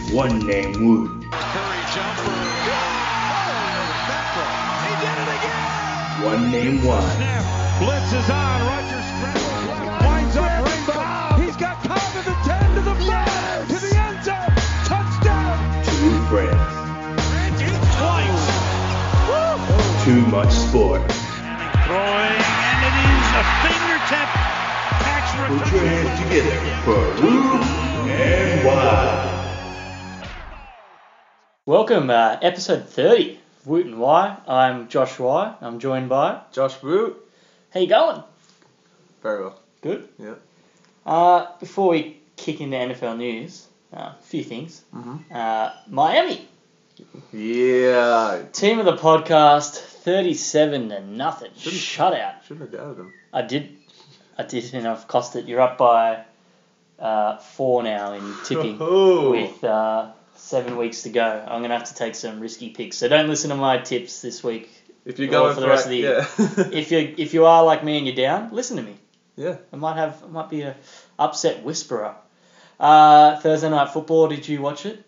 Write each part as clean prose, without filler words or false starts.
One named Woot. Curry jumper. He did it again. One named Wine. Blitz is on. Rodgers scrambles left. Winds up Rainbow. He's got Cobb to the 10, to the 5, to the end zone. Touchdown. Two friends. Twice. Too much sport. Throwing, and it is a fingertip catch for Put your hands together for Woot and Wine. Welcome, episode 30 of Woot and Why. I'm Josh Why. I'm joined by... Josh Woot. How you going? Very well. Good? Yeah. Before we kick into NFL news, a few things. Mm-hmm. Miami. Yeah. Team of the podcast, 37-0. Shutout. Shouldn't have doubted him. I did, and I've cost it. You're up by 4 now in tipping with 7 weeks to go. I'm going to have to take some risky picks. So don't listen to my tips this week. If you're going for the rest of the year. If you are like me and you're down, listen to me. Yeah. I might be a upset whisperer. Thursday Night Football, did you watch it?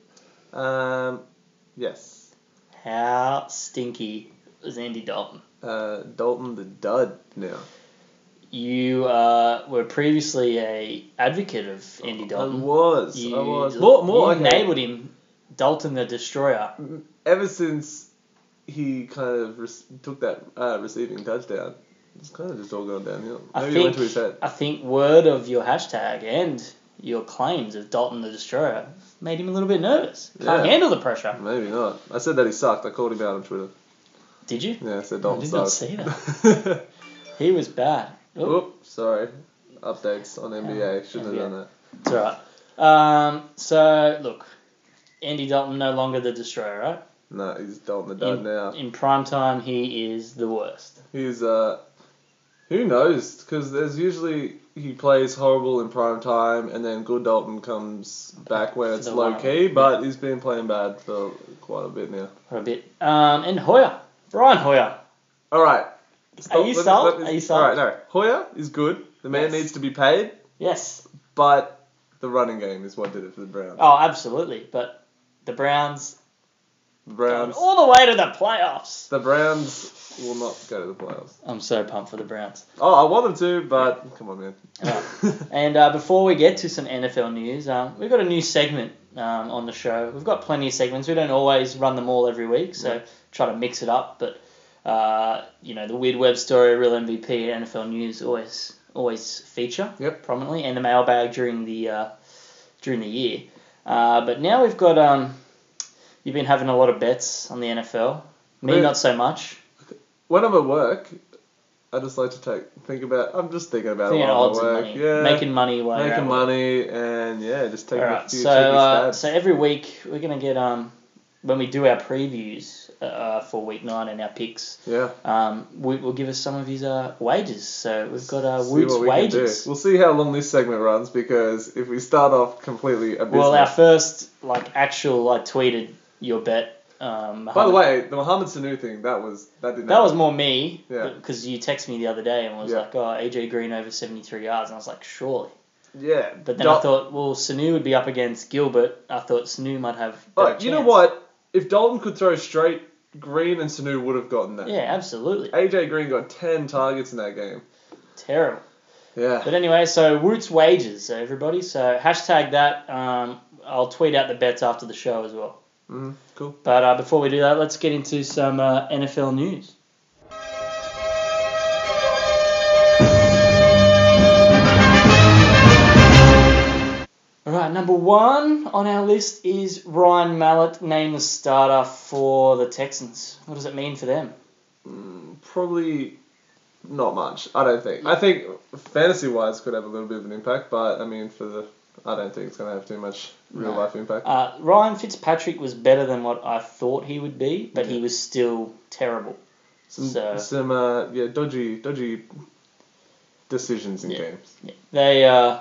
Yes. How stinky was Andy Dalton? Dalton the dud now. You were previously a advocate of Andy Dalton. I was. You Okay. enabled him, Dalton the Destroyer. Ever since he kind of took that receiving touchdown, it's kind of just all gone downhill. Maybe it went to his head. I think word of your hashtag and your claims of Dalton the Destroyer made him a little bit nervous. Can't handle the pressure. Maybe not. I said that he sucked. I called him out on Twitter. Did you? Yeah, I said I Dalton did not sucked. see that. He was bad. Oops, sorry. Updates on NBA. Shouldn't have done that. It's alright. So, look, Andy Dalton no longer the Destroyer, right? No, he's Dalton the dud now. In prime time, he is the worst. He's who knows? Because there's usually he plays horrible in prime time, and then good Dalton comes back when it's low key. But he's been playing bad for quite a bit now. For a bit. And Hoyer, Brian Hoyer. All right. Are you sold? All right, no. Hoyer is good. The man needs to be paid. Yes. But the running game is what did it for the Browns. Oh, absolutely. But the Browns. The Browns. All the way to the playoffs. The Browns will not go to the playoffs. I'm so pumped for the Browns. Oh, I want them to, but come on, man. Right. And before we get to some NFL news, we've got a new segment on the show. We've got plenty of segments. We don't always run them all every week, so try to mix it up. But the Weird Web story, Real MVP, NFL news always feature prominently, and the mailbag during the year. But now we've got you've been having a lot of bets on the NFL. Me, not so much. When I'm at work, I just like to think about. I'm just thinking about it while I'm at work. Money. Yeah, making money while you're making money, and just taking a few stabs. So every week we're gonna get when we do our previews for week 9 and our picks. Yeah. Will give us some of his wages. So we've got Woot's wages. We'll see how long this segment runs, because if we start off completely abysmal. Well, our first I tweeted your bet. By the way, the Mohamed Sanu thing, that was more me, yeah, because you texted me the other day and was like, AJ Green over 73 yards, and I was like, surely. Yeah. But then I thought, well, Sanu would be up against Gilbert. I thought Sanu might have better chance. You know what? If Dalton could throw straight, Green and Sanu would have gotten that. Yeah, absolutely. AJ Green got 10 targets in that game. Terrible. Yeah. But anyway, so Woot's wages, so everybody. So hashtag that. I'll tweet out the bets after the show as well. Cool. But before we do that, let's get into some NFL news. Alright, number 1 on our list is Ryan Mallett named the starter for the Texans. What does it mean for them? Probably not much, I don't think. I think fantasy-wise could have a little bit of an impact, but I mean I don't think it's going to have too much real-life impact. Ryan Fitzpatrick was better than what I thought he would be, but he was still terrible. Some dodgy decisions in games. Yeah.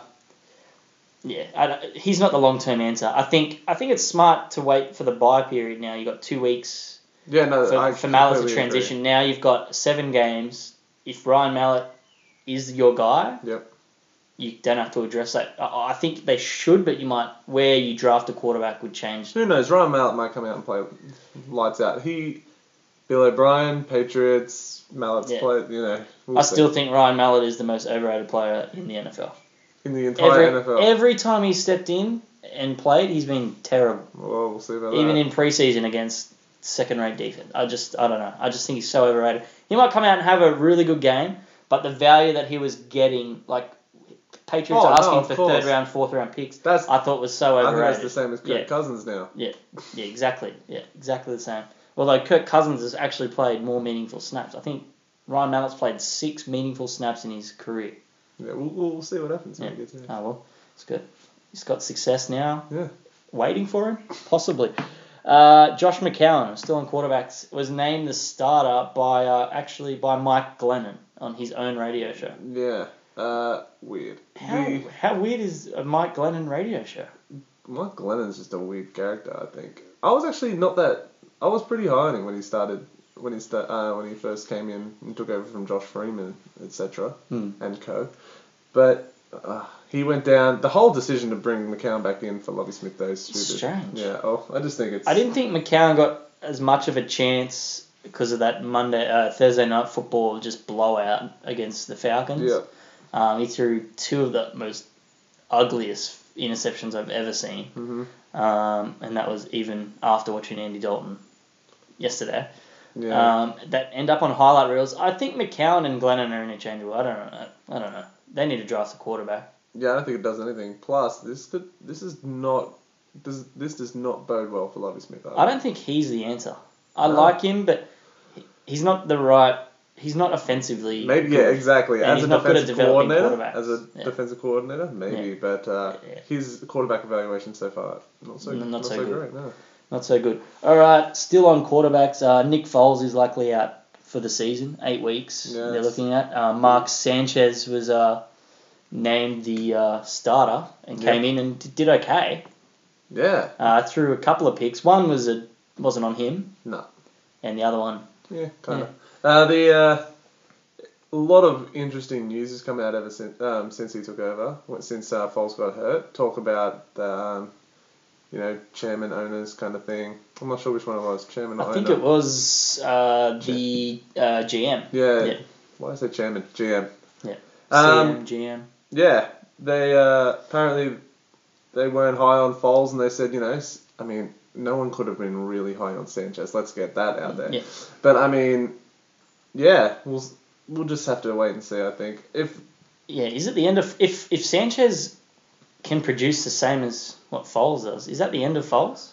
He's not the long-term answer. I think it's smart to wait for the bye period now. You've got 2 weeks for Mallett to transition. Agree. Now you've got 7 games. If Ryan Mallett is your guy, you don't have to address that. I think they should, but where you draft a quarterback would change. Who knows? Ryan Mallett might come out and play lights out. Bill O'Brien, Patriots, Mallett's played, we'll I see. still think Ryan Mallett is the most overrated player in the NFL. In the entire NFL. Every time he stepped in and played, he's been terrible. Well, we'll see about that. Even in preseason against second-rate defense. I don't know. I just think he's so overrated. He might come out and have a really good game, but the value that he was getting, like, Patriots asking for third-round, fourth-round picks, I thought was so overrated. I think that's the same as Kirk Cousins now. Yeah, exactly. Yeah, exactly the same. Although Kirk Cousins has actually played more meaningful snaps. I think Ryan Mallett's played 6 meaningful snaps in his career. Yeah, we'll see what happens when he gets there. Oh, well, it's good. He's got success now. Yeah. Waiting for him? Possibly. Josh McCown, still on quarterbacks, was named the starter by Mike Glennon on his own radio show. Yeah. Weird. How weird is a Mike Glennon radio show? Mike Glennon's just a weird character, I think. I was actually not that... I was pretty high on him when he first came in and took over from Josh Freeman, etc. And co. But he went down... The whole decision to bring McCown back in for Lovie Smith, though, is stupid. Strange. Yeah, I just think it's... I didn't think McCown got as much of a chance because of that Thursday night football just blowout against the Falcons. Yeah. He threw 2 of the most ugliest interceptions I've ever seen. Mm-hmm. And that was even after watching Andy Dalton yesterday. Yeah. That end up on highlight reels. I think McCown and Glennon are interchangeable. I don't know. They need to draft a quarterback. Yeah, I don't think it does anything. Plus, this does not bode well for Lovie Smith. I don't think he's the answer. I like him, but he's not the right... He's not offensively maybe good. Yeah, exactly. And as a defensive coordinator, maybe. Yeah. But his quarterback evaluation so far not so good. Great. No. Not so good. All right, still on quarterbacks. Nick Foles is likely out for the season, 8 weeks. Yes. They're looking at. Mark Sanchez was named the starter and came in and did okay. Yeah. Threw a couple of picks. One wasn't on him. No. And the other one. Yeah, kind of. A lot of interesting news has come out ever since he took over. Since Foles got hurt, talk about the chairman owners kind of thing. I'm not sure which one it was. Chairman. I think it was the GM. Yeah. Why is it chairman? GM. Yeah. GM. Yeah. They apparently they weren't high on Foles, and they said no one could have been really high on Sanchez. Let's get that out there. Yeah. But yeah, we'll just have to wait and see. I think is it the end of if Sanchez can produce the same as what Foles does? Is that the end of Foles?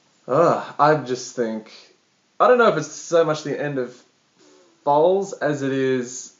I just think I don't know if it's so much the end of Foles as it is.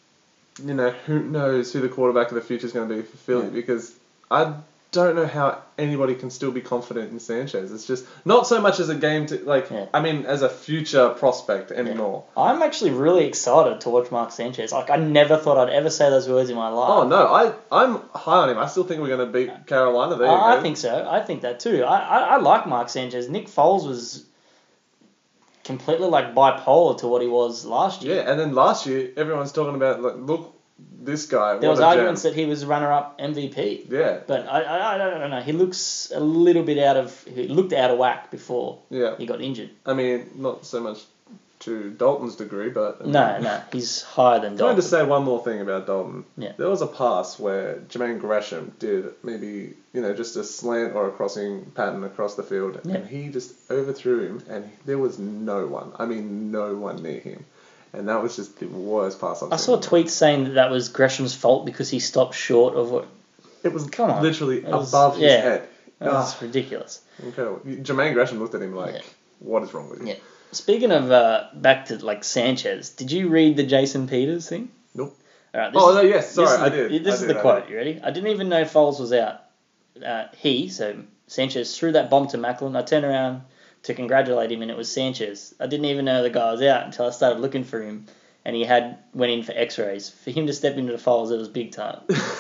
Who knows who the quarterback of the future is going to be for Philly because I don't know how anybody can still be confident in Sanchez. It's just not so much as a game as a future prospect anymore. Yeah. I'm actually really excited to watch Mark Sanchez. I never thought I'd ever say those words in my life. Oh no, I'm high on him. I still think we're going to beat Carolina. There you go. I think so. I think that too. I like Mark Sanchez. Nick Foles was completely bipolar to what he was last year. Yeah, and then last year everyone's talking about look. This guy. There was arguments that he was runner-up MVP. Yeah. But I don't know. He looks a little bit he looked out of whack before he got injured. I mean, not so much to Dalton's degree, but... No, he's higher than Dalton. I'm going to say one more thing about Dalton. Yeah. There was a pass where Jermaine Gresham did maybe, just a slant or a crossing pattern across the field, and he just overthrew him, and there was no one near him. And that was just the worst pass I've seen. I saw tweets saying that was Gresham's fault because he stopped short of what... It was literally above his head. That's ridiculous. Incredible. Jermaine Gresham looked at him what is wrong with you? Yeah. Speaking of back to Sanchez, did you read the Jason Peters thing? Nope. All right, I did. This is the quote. You ready? I didn't even know Foles was out. Sanchez threw that bomb to Macklin. I turned around to congratulate him, and it was Sanchez. I didn't even know the guy was out until I started looking for him, and he went in for X-rays. For him to step into the Foles, it was big time.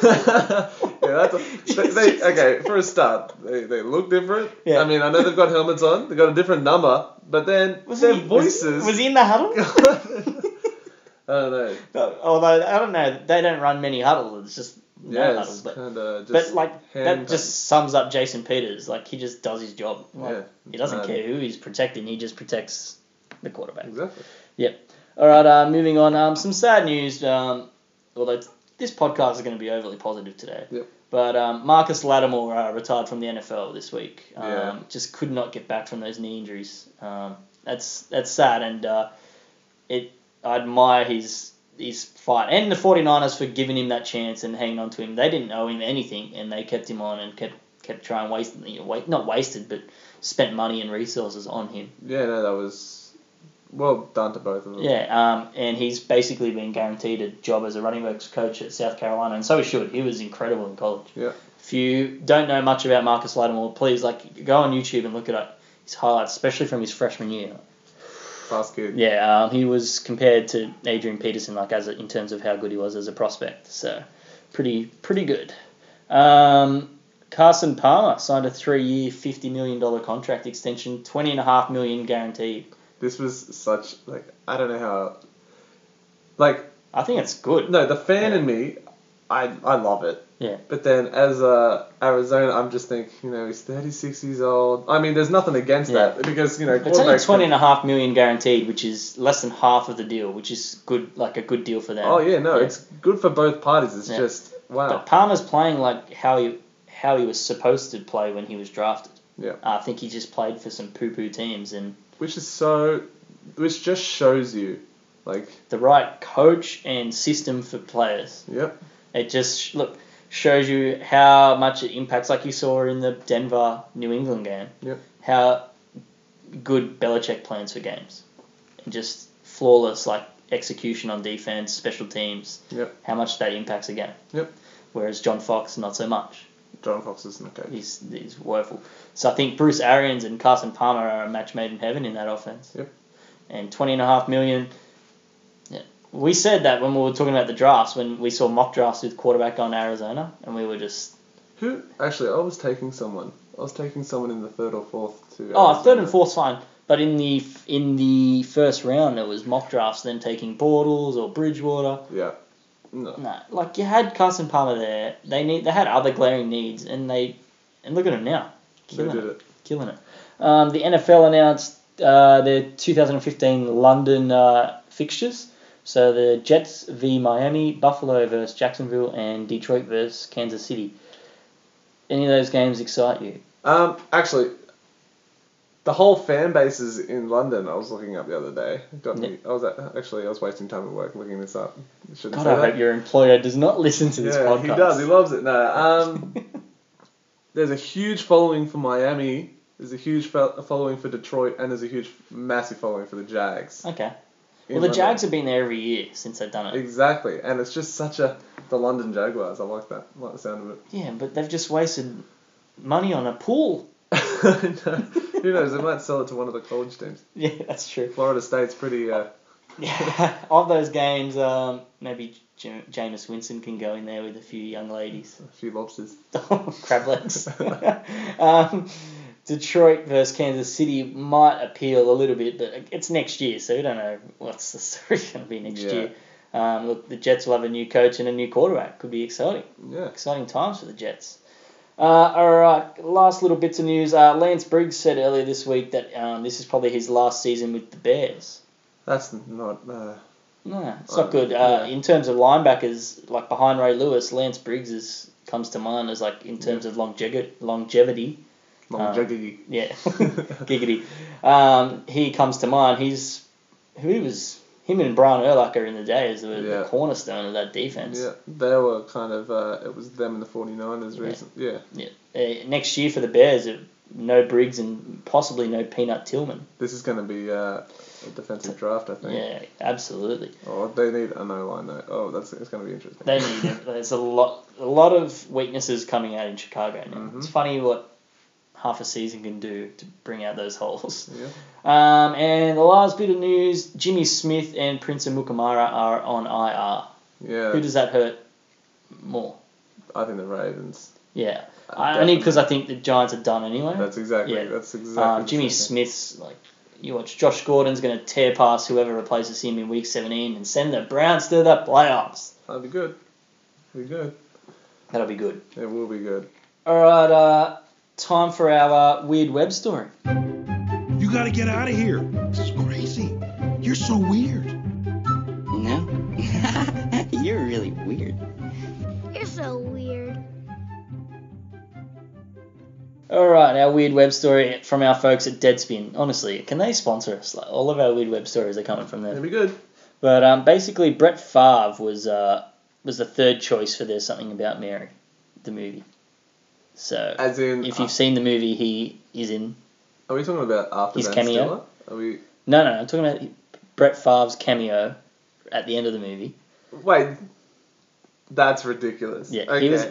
For a start, they look different. Yeah. I mean, I know they've got helmets on, they've got a different number, but then their voices... Was he in the huddle? I don't know. Although, I don't know, they don't run many huddles. It's just no Yeah, huddle. it's But kind of just. but like that hand just sums up Jason Peters. Like he just does his job. Like, Yeah, he doesn't mad. care who he's protecting. He just protects the quarterback. Exactly. All right. Moving on. Some sad news. Although this podcast is going to be overly positive today. Yep. But Marcus Lattimore retired from the NFL this week. Yeah. Just could not get back from those knee injuries. That's sad, and I admire his fight and the 49ers for giving him that chance and hanging on to him. They didn't owe him anything, and they kept him on and kept trying not wasted, but spent money and resources on him. Yeah, no, that was well done to both of them. Yeah, and he's basically been guaranteed a job as a running backs coach at South Carolina, and so he should. He was incredible in college. Yeah. If you don't know much about Marcus Lattimore, please go on YouTube and look at his highlights, especially from his freshman year. Fast kid. Yeah, he was compared to Adrian Peterson, in terms of how good he was as a prospect. So, pretty good. Carson Palmer signed a 3-year, $50 million contract extension, $20.5 million guaranteed. This was such I don't know how. I think it's good. No, the fan in me, I love it. Yeah. But then as Arizona, I'm just thinking, he's 36 years old. I mean, there's nothing against that because it's only $20.5 million guaranteed, which is less than half of the deal, which is good, like a good deal for them. Oh yeah, no, it's good for both parties. It's just wow. But Palmer's playing like how he was supposed to play when he was drafted. Yeah. I think he just played for some poo-poo teams and. Which just shows you, the right coach and system for players. Yep. It just shows you how much it impacts, like you saw in the Denver New England game. Yep. How good Belichick plans for games, and just flawless execution on defense, special teams. Yep. How much that impacts a game. Yep. Whereas John Fox, not so much. John Fox isn't okay. He's woeful. So I think Bruce Arians and Carson Palmer are a match made in heaven in that offense. Yep. And $20.5 million. Yeah, we said that when we were talking about the drafts, when we saw mock drafts with quarterback on Arizona, and we were just. Who actually? I was taking someone in the third or fourth to. Third and fourth's fine. But in the first round, there was mock drafts, them taking Bortles or Bridgewater. Yeah. No. No, you had Carson Palmer there. They had other glaring needs, and look at them now, killing it. The NFL announced their 2015 London fixtures. So the Jets v Miami, Buffalo versus Jacksonville, and Detroit versus Kansas City. Any of those games excite you? Actually, the whole fan bases in London, I was looking up the other day. I was wasting time at work looking this up. God, I hope your employer does not listen to this podcast. He does. He loves it. No. There's a huge following for Miami. There's a huge following for Detroit, and there's a massive following for the Jags. Okay. Well, the Jags have been there every year since they've done it. Exactly, and it's just the London Jaguars. I like that. I like the sound of it. Yeah, but they've just wasted money on a pool. Who knows? They might sell it to one of the college teams. Yeah, that's true. Florida State's pretty. Yeah, of those games, maybe Jameis Winston can go in there with a few young ladies. A few lobsters. Crab legs. Detroit versus Kansas City might appeal a little bit, but it's next year, so we don't know what's the story going to be next year. Look, the Jets will have a new coach and a new quarterback. Could be exciting. Yeah. Exciting times for the Jets. All right, last little bits of news. Lance Briggs said earlier this week that this is probably his last season with the Bears. That's not. No, it's not good. In terms of linebackers, behind Ray Lewis, Lance Briggs comes to mind as in terms of longevity. Longevity. Yeah, giggity. He comes to mind. Him and Brian Urlacher in the day as the cornerstone of that defense. Yeah, they were kind of. It was them and the 49ers recent. Yeah. Next year for the Bears, no Briggs and possibly no Peanut Tillman. This is going to be a defensive draft, I think. Yeah, absolutely. Oh, they need an O-line though. Oh, it's going to be interesting. They need it. There's a lot of weaknesses coming out in Chicago now. Mm-hmm. It's funny what half a season can do to bring out those holes. Yeah. And the last bit of news, Jimmy Smith and Prince Amukamara are on IR. Yeah. Who does that hurt more? I think the Ravens. Yeah. Only because I think the Giants are done anyway. That's exactly. Jimmy Smith's you watch Josh Gordon's going to tear past whoever replaces him in week 17 and send the Browns to the playoffs. That'd be good. That'll be good. It will be good. All right, time for our weird web story. You gotta get out of here. This is crazy. You're so weird. No. You're really weird. You're so weird. All right, our weird web story from our folks at Deadspin. Honestly, can they sponsor us? Like, all of our weird web stories are coming from them. It'll be good. But basically, Brett Favre was the third choice for There's Something About Mary, the movie. So, As in, if you've seen the movie he is in... Are we talking about after his Ben cameo? Stiller? Are we? No, I'm talking about Brett Favre's cameo at the end of the movie. Wait, that's ridiculous. Yeah, okay. he was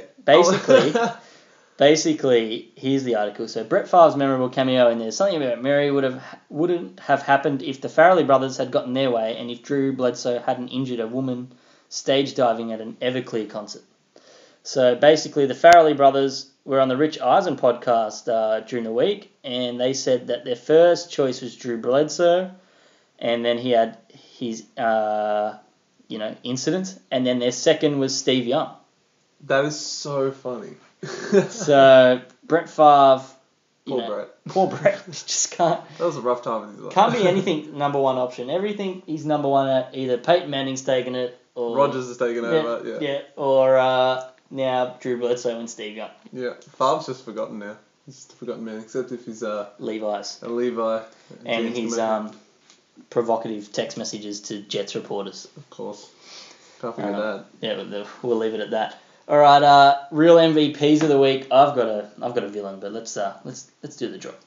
basically, here's the article. So Brett Favre's memorable cameo in There's Something About Mary wouldn't have happened if the Farrelly brothers had gotten their way and if Drew Bledsoe hadn't injured a woman stage diving at an Everclear concert. So basically, the Farrelly brothers were on the Rich Eisen podcast during the week, and they said that their first choice was Drew Bledsoe, and then he had his incident, and then their second was Steve Young. That is so funny. So Brett Favre, Poor Brett. just can't. That was a rough time in his life. Can't be anything number one option. Everything he's number one at. Either Peyton Manning's taken it, or Rodgers is taking over. Yeah. Or now Drew Bledsoe and Steve Young. Yeah. Favre's just forgotten now. He's just forgotten man, except if he's Levi's. a Levi. And James his Commander. provocative text messages to Jets reporters. Of course. Can't forget that. Yeah, but we'll leave it at that. All right, real MVPs of the week. I've got a villain, but let's do the draw.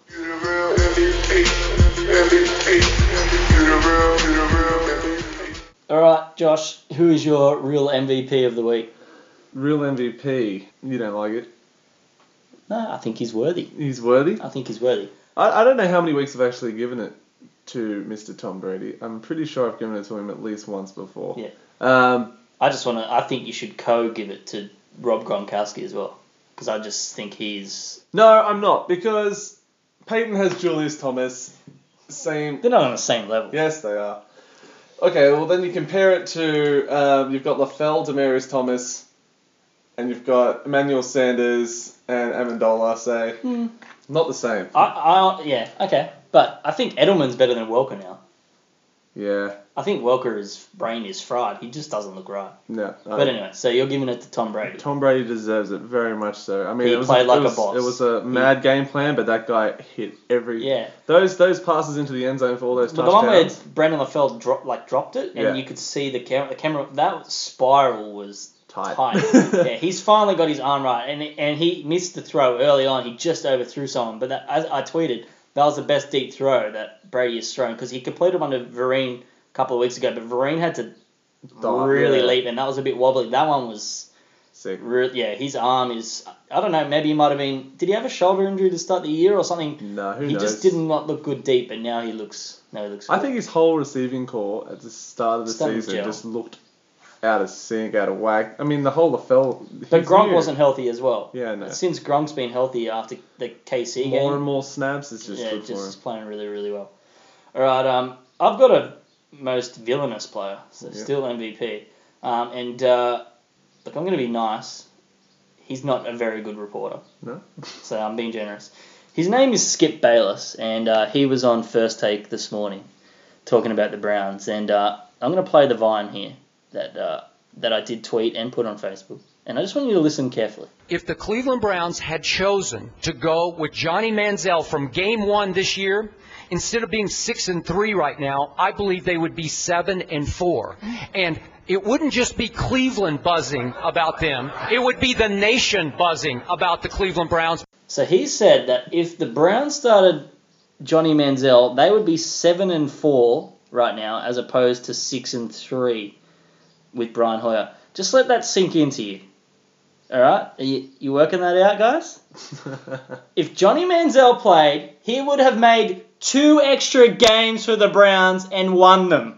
All right, Josh, who is your real MVP of the week? Real MVP. You don't like it? No, I think he's worthy. He's worthy? I think he's worthy. I don't know how many weeks I've actually given it to Mr. Tom Brady. I'm pretty sure I've given it to him at least once before. Yeah. I I think you should give it to Rob Gronkowski as well, because I just think he's. No, I'm not, because Peyton has Julius Thomas. Same. They're not on the same level. Yes, they are. Okay, well then you compare it to you've got LaFell, Demaryius Thomas, and you've got Emmanuel Sanders and Amendola. Say, not the same. Yeah, okay, but I think Edelman's better than Welker now. Yeah. I think Welker's brain is fried. He just doesn't look right. No. But anyway, so you're giving it to Tom Brady. Tom Brady deserves it very much so. I mean, He played like a boss. It was a mad game plan, but that guy hit every. Yeah. Those passes into the end zone for all those But touchdowns. the one where Brandon LaFell dropped it, and Yeah. you could see the camera. That spiral was Tight. Yeah, he's finally got his arm right, and he missed the throw early on. He just overthrew someone, but as I tweeted, that was the best deep throw that Brady has thrown, because he completed one to Vereen a couple of weeks ago, but Vereen had to really leap, and that was a bit wobbly. That one was sick. His arm is. I don't know. Maybe he might have been. Did he have a shoulder injury to start the year or something? No, who he knows? just did not look good deep, and now he looks. Good. I think his whole receiving core at the start of the Started to season gel. just looked out of sync, out of whack. I mean, the whole LaFell. But he's Gronk new. wasn't healthy as well. Yeah, no. Since Gronk's been healthy after the KC game, More and more snaps, it's just good for him. just playing really, really well. All right, I've got a most villainous player, so still MVP. And look, I'm going to be nice. He's not a very good reporter. No? So I'm being generous. His name is Skip Bayless, and he was on First Take this morning talking about the Browns. And I'm going to play the Vine here that I did tweet and put on Facebook. And I just want you to listen carefully. If the Cleveland Browns had chosen to go with Johnny Manziel from game one this year, instead of being 6-3 right now, I believe they would be 7-4. And it wouldn't just be Cleveland buzzing about them. It would be the nation buzzing about the Cleveland Browns. So he said that if the Browns started Johnny Manziel, they would be 7-4 right now, as opposed to 6-3 with Brian Hoyer. Just let that sink into you. All right, are you working that out, guys? If Johnny Manziel played, he would have made 2 extra games for the Browns and won them.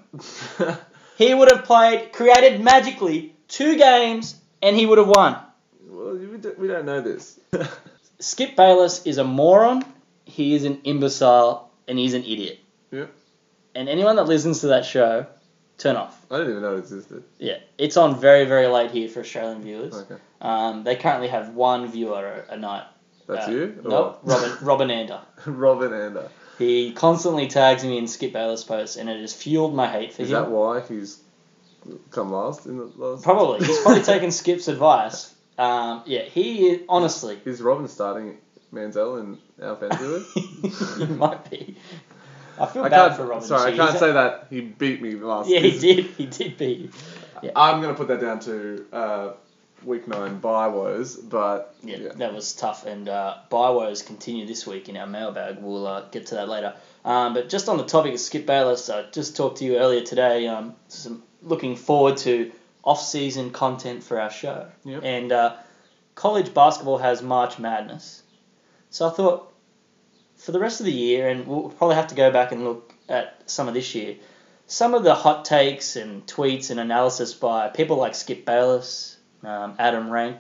He would have created magically 2 games, and he would have won. Well, we don't know this. Skip Bayless is a moron, he is an imbecile, and he's an idiot. Yeah. And anyone that listens to that show, turn off. I didn't even know it existed. Yeah, it's on very, very late here for Australian viewers. Okay. They currently have one viewer a night. That's you? Nope, Robin Ander. Robin Ander. He constantly tags me in Skip Bayless posts, and it has fueled my hate for him. Is that why he's come last in the last? Probably. He's probably taken Skip's advice. He is, honestly. Is Robin starting Manziel in our fantasy league? He might be. I feel bad for Robin. Sorry, I can't say that. He beat me last. Yeah, he did. He did beat you. Yeah. I'm going to put that down to week 9 bye woes, but yeah, that was tough. And bye woes continue this week in our mailbag. We'll get to that later. But just on the topic of Skip Bayless, I just talked to you earlier today. Looking forward to off-season content for our show. Yep. And college basketball has March Madness. So I thought for the rest of the year, and we'll probably have to go back and look at some of this year, some of the hot takes and tweets and analysis by people like Skip Bayless, Adam Rank,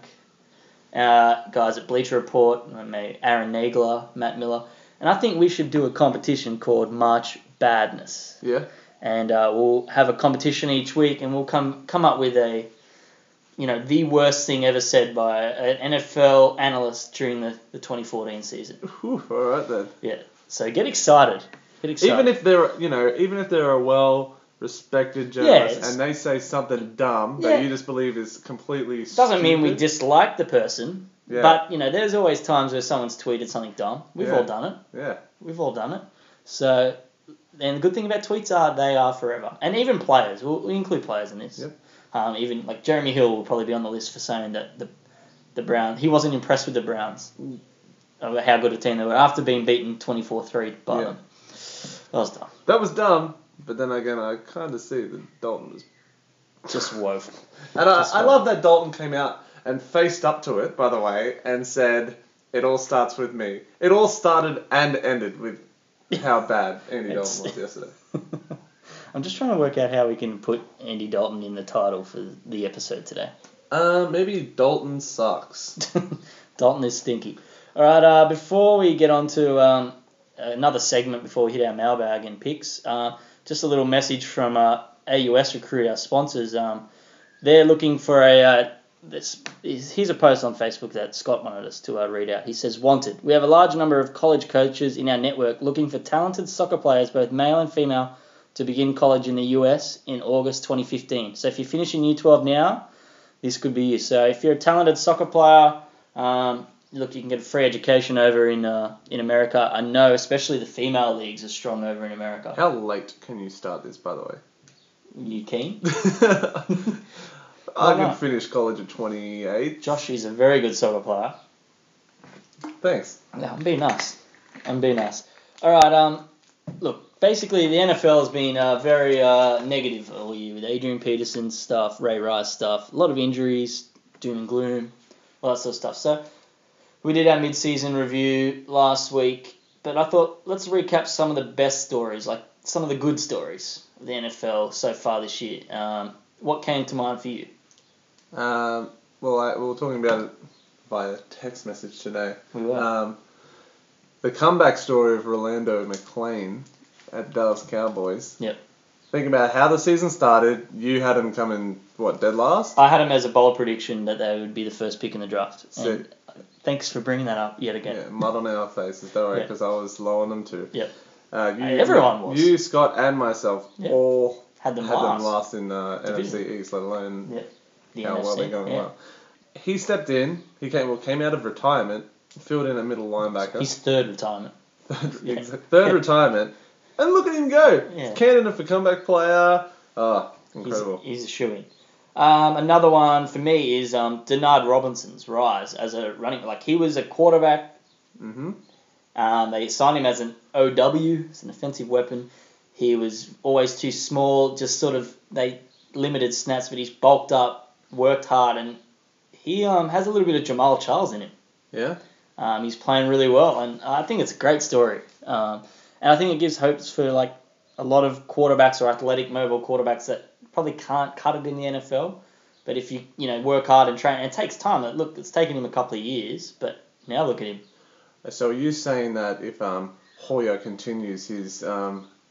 guys at Bleacher Report, Aaron Nagler, Matt Miller, and I think we should do a competition called March Badness. Yeah. And we'll have a competition each week, and we'll come up with the worst thing ever said by an NFL analyst during the 2014 season. Whew, all right then. Yeah. So get excited. Even if they're a well-respected journalist and they say something dumb that you just believe is completely doesn't mean we stupid. dislike the person. Yeah. But there's always times where someone's tweeted something dumb. We've all done it. Yeah. We've all done it. So, and the good thing about tweets they are forever. And even players. We include players in this. Yep. Even like Jeremy Hill will probably be on the list for saying that the Browns, he wasn't impressed with the Browns, of how good a team they were after being beaten 24-3 by them. That was dumb. That was dumb, but then again, I kind of see that Dalton was just woeful. And I love that Dalton came out and faced up to it, by the way, and said, "It all starts with me." It all started and ended with how bad Andy Dalton was yesterday. I'm just trying to work out how we can put Andy Dalton in the title for the episode today. Maybe Dalton sucks. Dalton is stinky. All right, before we get on to another segment, before we hit our mailbag and picks, just a little message from AUS Recruit, our sponsors. They're looking for here's a post on Facebook that Scott wanted us to read out. He says, "Wanted. We have a large number of college coaches in our network looking for talented soccer players, both male and female, to begin college in the US in August 2015. So if you're finishing Year 12 now, this could be you. So if you're a talented soccer player, look, you can get a free education over in America. I know especially the female leagues are strong over in America." How late can you start this, by the way? You keen? I can finish college at 28. Josh is a very good soccer player. Thanks. Yeah, I'm being nice. All right, look, basically the NFL has been very negative all year with Adrian Peterson's stuff, Ray Rice stuff, a lot of injuries, doom and gloom, all that sort of stuff. So we did our mid-season review last week, but I thought let's recap some of the best stories, like some of the good stories of the NFL so far this year. What came to mind for you? Well, we were talking about it via text message today. We were. The comeback story of Rolando McClain at Dallas Cowboys. Yep. Think about how the season started. You had him come in, dead last? I had him as a bold prediction that they would be the first pick in the draft. So, thanks for bringing that up yet again. Yeah, mud on our faces, don't worry, because I was low on them too. Yep. Everyone was. You, Scott, and myself all had them last in NFC East, let alone how well they're going well. He stepped in. He came out of retirement, filled in a middle linebacker. His third retirement. Third retirement. And look at him go. Yeah. Candidate for comeback player. Oh, incredible. He's a shoo-in. Another one for me is Denard Robinson's rise as a running. Like, he was a quarterback. Mm-hmm. They signed him as an OW, as an offensive weapon. He was always too small. Just sort of, they limited snaps, but he's bulked up, worked hard, and he has a little bit of Jamal Charles in him. Yeah. He's playing really well, and I think it's a great story. And I think it gives hopes for like a lot of quarterbacks or athletic, mobile quarterbacks that probably can't cut it in the NFL. But if you work hard and train, and it takes time. Look, it's taken him a couple of years, but now look at him. So are you saying that if Hoyer continues his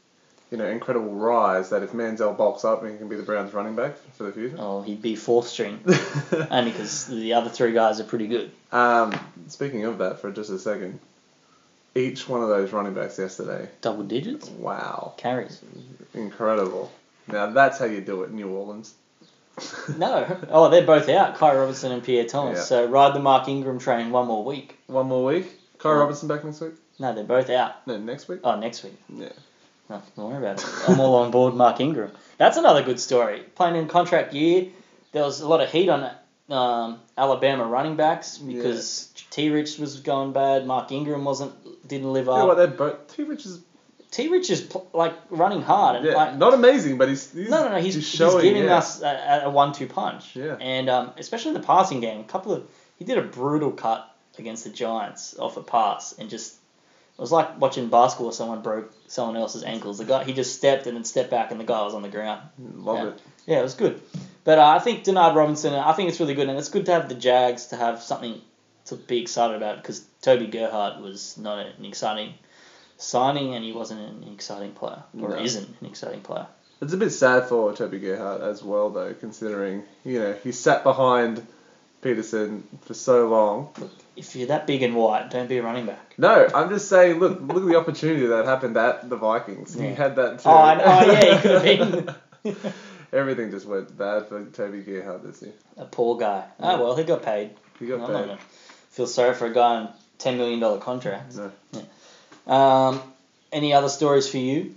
incredible rise that if Manziel bulks up, he can be the Browns' running back for the future. Oh, he'd be fourth string, only because the other three guys are pretty good. Speaking of that, for just a second, each one of those running backs yesterday. Double digits? Wow. Carries. Incredible. Now that's how you do it in New Orleans. No. Oh, they're both out, Kai Robinson and Pierre Thomas. Yeah. So ride the Mark Ingram train one more week. One more week. Kai Robinson back next week? No, they're both out. No, next week? Oh, next week. Yeah. No, don't worry about it. I'm all on board Mark Ingram. That's another good story. Playing in contract year, there was a lot of heat on Alabama running backs because T-Rich was going bad. Mark Ingram didn't live up. Yeah, they're both. T-Rich is running hard. And not amazing, but he's no. He's showing, giving us a 1-2 punch. Yeah. And especially in the passing game, he did a brutal cut against the Giants off a pass and just. It was like watching basketball. Someone broke someone else's ankles. He just stepped and then stepped back, and the guy was on the ground. Love it. Yeah, it was good. But I think Denard Robinson. I think it's really good, and it's good to have the Jags to have something to be excited about because Toby Gerhardt was not an exciting signing, and he wasn't an exciting player, or isn't an exciting player. It's a bit sad for Toby Gerhardt as well, though, considering he sat behind Peterson for so long. If you're that big and white, don't be a running back. No, I'm just saying, look at the opportunity that happened at the Vikings. Yeah. He had that too. Yeah, he could have been. Everything just went bad for Toby Gerhardt this year. A poor guy. Oh, well, he got paid. He got I'm paid. not going to feel sorry for a guy on $10 million contract. No. Yeah. Any other stories for you?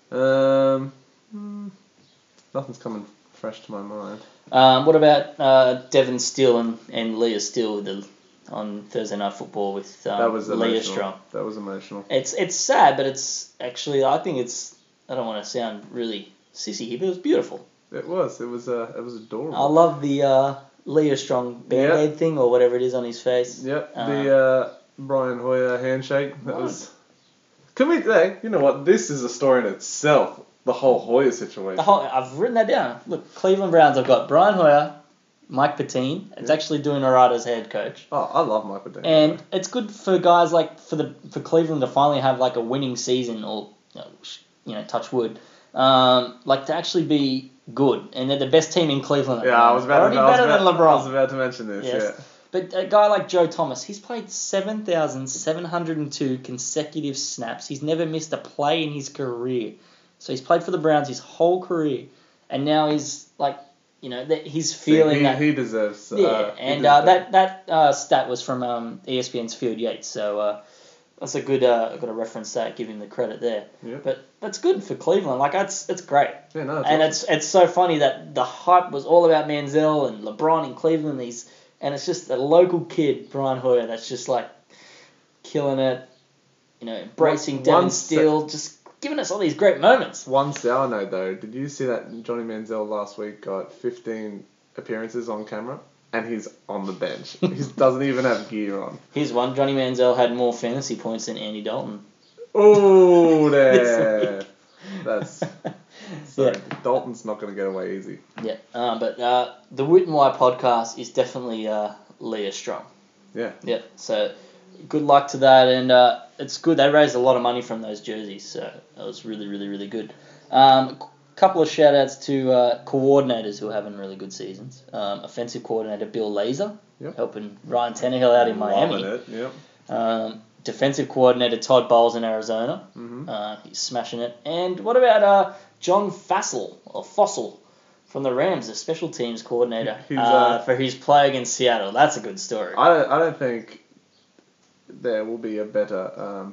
Nothing's coming fresh to my mind. What about Devon Steele and Leah Steele on Thursday Night Football with that was Leah Strong? That was emotional. It's sad, but it's actually I don't want to sound really sissy here, but it was beautiful. It was adorable. I love the Leah Strong band-aid thing or whatever it is on his face. Yep. The Brian Hoyer handshake. That was. Can we? You know what? This is a story in itself. The whole Hoyer situation. I've written that down. Look, Cleveland Browns have got Brian Hoyer, Mike Patine. It's actually doing alright as head coach. Oh, I love Mike Patine. And it's good for guys for Cleveland to finally have a winning season or touch wood, to actually be good. And they're the best team in Cleveland. Yeah, I was about to mention this. Yes. Yeah. But a guy like Joe Thomas, he's played 7,702 consecutive snaps. He's never missed a play in his career. So he's played for the Browns his whole career, and now he's he's feeling that he deserves. That stat was from ESPN's Field Yates. So that's a good. I've got to reference that. Give him the credit there. Yeah. But that's good for Cleveland. It's great. Yeah, no, and awesome. it's so funny that the hype was all about Manziel and LeBron in Cleveland. And it's just a local kid, Brian Hoyer, that's just killing it. Embracing Devon Steele, just giving us all these great moments. One sour note though, did you see that Johnny Manziel last week got 15 appearances on camera? And he's on the bench. He doesn't even have gear on. Here's one. Johnny Manziel had more fantasy points than Andy Dalton. Oh, there. That's... Yeah. Dalton's not going to get away easy. Yeah. But the Wit and Wire podcast is definitely Leah Strong. Yeah. Yeah. So good luck to that. And it's good. They raised a lot of money from those jerseys. So that was really, really, really good. Couple of shout outs to coordinators who are having really good seasons. Offensive coordinator Bill Lazor, helping Ryan Tannehill out in Miami. Loving it, yep. Defensive coordinator Todd Bowles in Arizona. Mm-hmm. He's smashing it. And what about John Fossil from the Rams, the special teams coordinator, for his play against Seattle? That's a good story. I don't think there will be a better,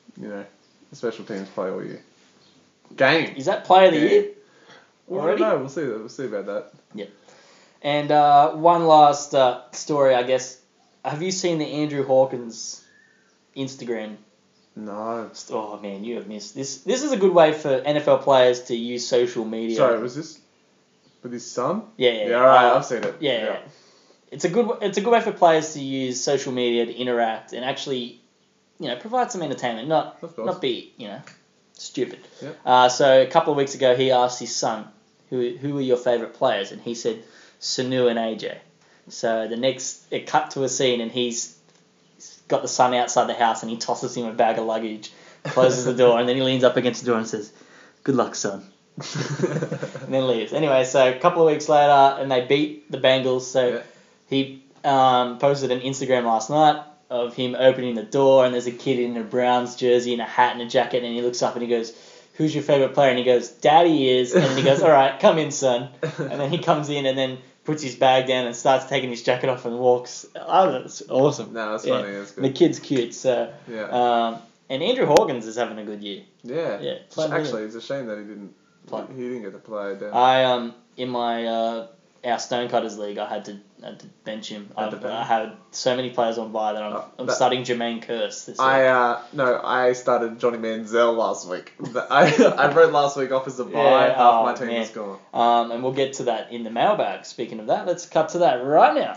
special teams play all year. Game. Is that play of the year? Well, I don't know. We'll see. We'll see about that. Yeah. And one last story, I guess. Have you seen the Andrew Hawkins Instagram? No. Oh man, you have missed this. This is a good way for NFL players to use social media. Sorry, was this with his son? Yeah. Yeah, all right, I've seen it. Yeah. It's a good way for players to use social media to interact and actually, provide some entertainment, not be, stupid. Yep. So a couple of weeks ago, he asked his son, who are your favourite players? And he said, Sanu and AJ. So it cut to a scene and he's got the son outside the house and he tosses him a bag of luggage, closes the door, and then he leans up against the door and says, good luck, son. And then leaves. Anyway, so a couple of weeks later, and they beat the Bengals. So he posted an Instagram last night of him opening the door, and there's a kid in a Browns jersey and a hat and a jacket, and he looks up and he goes, "Who's your favourite player?" And he goes, "Daddy is." And he goes, "All right, come in, son." And then he comes in and then puts his bag down and starts taking his jacket off and walks. Oh, that's awesome. No, that's funny. That's good. The kid's cute. So and Andrew Hawkins is having a good year. Yeah. Actually, it's a shame that he didn't get to play. I in my our Stonecutters League, I had to bench him. I had so many players on bye that I'm starting Jermaine Kearse this week. I started Johnny Manziel last week. I wrote last week off as a bye. Half my team was gone. And we'll get to that in the mailbag. Speaking of that, let's cut to that right now.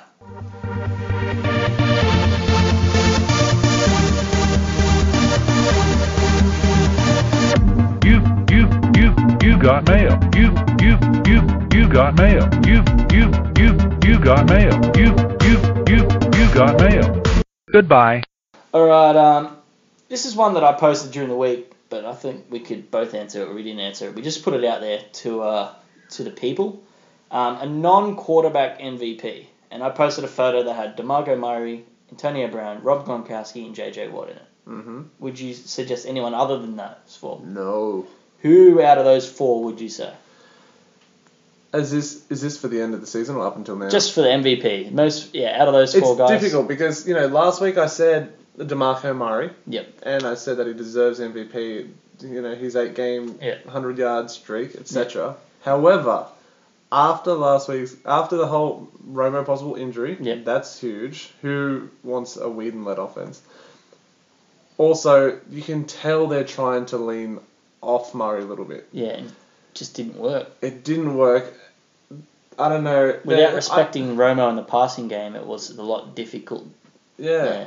You got mail. You got mail. You got mail. You got mail. Goodbye. All right. This is one that I posted during the week, but I think we could both answer it, or we didn't answer it. We just put it out there to the people. A non-quarterback MVP, and I posted a photo that had DeMarco Murray, Antonio Brown, Rob Gronkowski, and JJ Watt in it. Mm-hmm. Would you suggest anyone other than those four? No. Who out of those four would you say? Is this for the end of the season or up until now? Just for the MVP. Out of those four guys. It's difficult because, last week I said DeMarco Murray. Yep. And I said that he deserves MVP, his 8-game, 100-yard streak, etc. Yep. However, after the whole Romo possible injury, that's huge. Who wants a Whedon-led offense? Also, you can tell they're trying to lean off Murray a little bit. Yeah, it just didn't work. It didn't work. I don't know. Without respecting Romo in the passing game, it was a lot difficult. Yeah.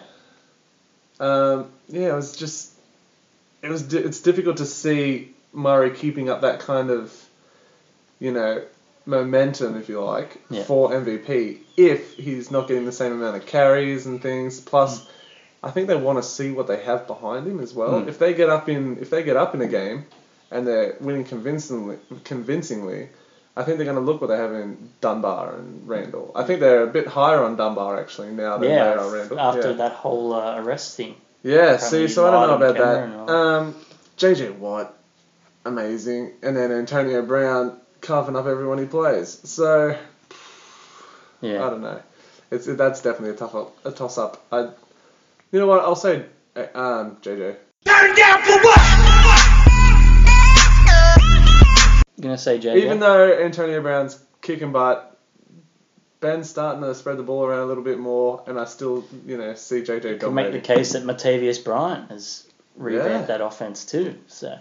It's difficult to see Murray keeping up that kind of, momentum, if you like, for MVP if he's not getting the same amount of carries and things. Plus, I think they want to see what they have behind him as well. If they get up in a game and they're winning convincingly, I think they're going to look what they have in Dunbar and Randall. I think they're a bit higher on Dunbar actually now than they are Randall. After that whole arrest thing. Yeah, so I don't know about that. JJ Watt, amazing, and then Antonio Brown carving up everyone he plays. So I don't know. That's definitely a toss up. You know what? I'll say JJ. Turn down for what? You're gonna say JJ? Even though Antonio Brown's kicking butt, Ben's starting to spread the ball around a little bit more, and I still, see JJ dominating. Could make the case that Martavius Bryant has revamped that offense too. So,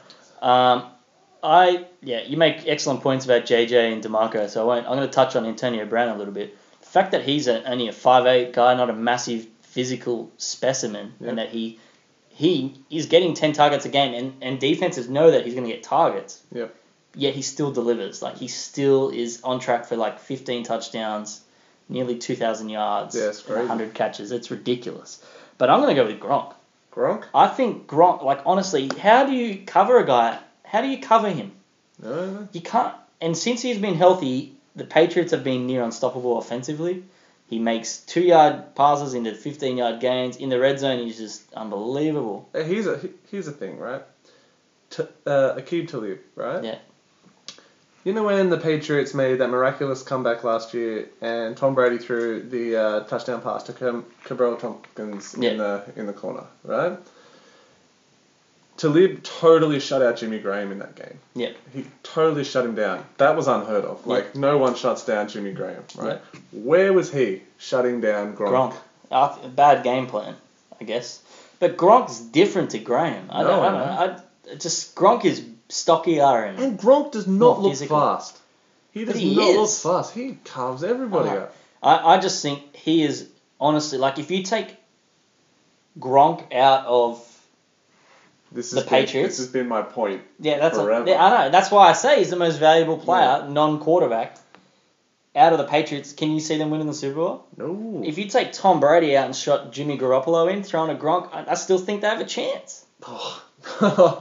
you make excellent points about JJ and DeMarco. So I'm going to touch on Antonio Brown a little bit. The fact that he's only a 5'8" guy, not a massive physical specimen, and that he is getting 10 targets a game, and defenses know that he's going to get targets. Yep. Yet he still delivers. Like, he still is on track for 15 touchdowns, nearly 2,000 yards, and 100 catches. It's ridiculous. But I'm going to go with Gronk. Gronk? I think Gronk, honestly, how do you cover a guy? How do you cover him? No. You can't. And since he's been healthy, the Patriots have been near unstoppable offensively. He makes 2-yard passes into 15-yard gains. In the red zone, he's just unbelievable. Here's a thing, right? Aqib Talib, right? Yeah. You know when the Patriots made that miraculous comeback last year and Tom Brady threw the touchdown pass to Cabral Tompkins in the corner, right? Talib totally shut out Jimmy Graham in that game. Yeah. He totally shut him down. That was unheard of. No one shuts down Jimmy Graham, right? Yeah. Where was he shutting down Gronk? Bad game plan, I guess. But Gronk's different to Graham. I don't know. Gronk is stockier and Gronk does not look physical. Fast. He does not look fast. He carves everybody up. I just think he is, honestly, if you take Gronk out of the Patriots. This has been my point. Yeah, forever. I know. That's why I say he's the most valuable player, non-quarterback, out of the Patriots. Can you see them winning the Super Bowl? No. If you take Tom Brady out and shot Jimmy Garoppolo in, throwing a Gronk, I still think they have a chance.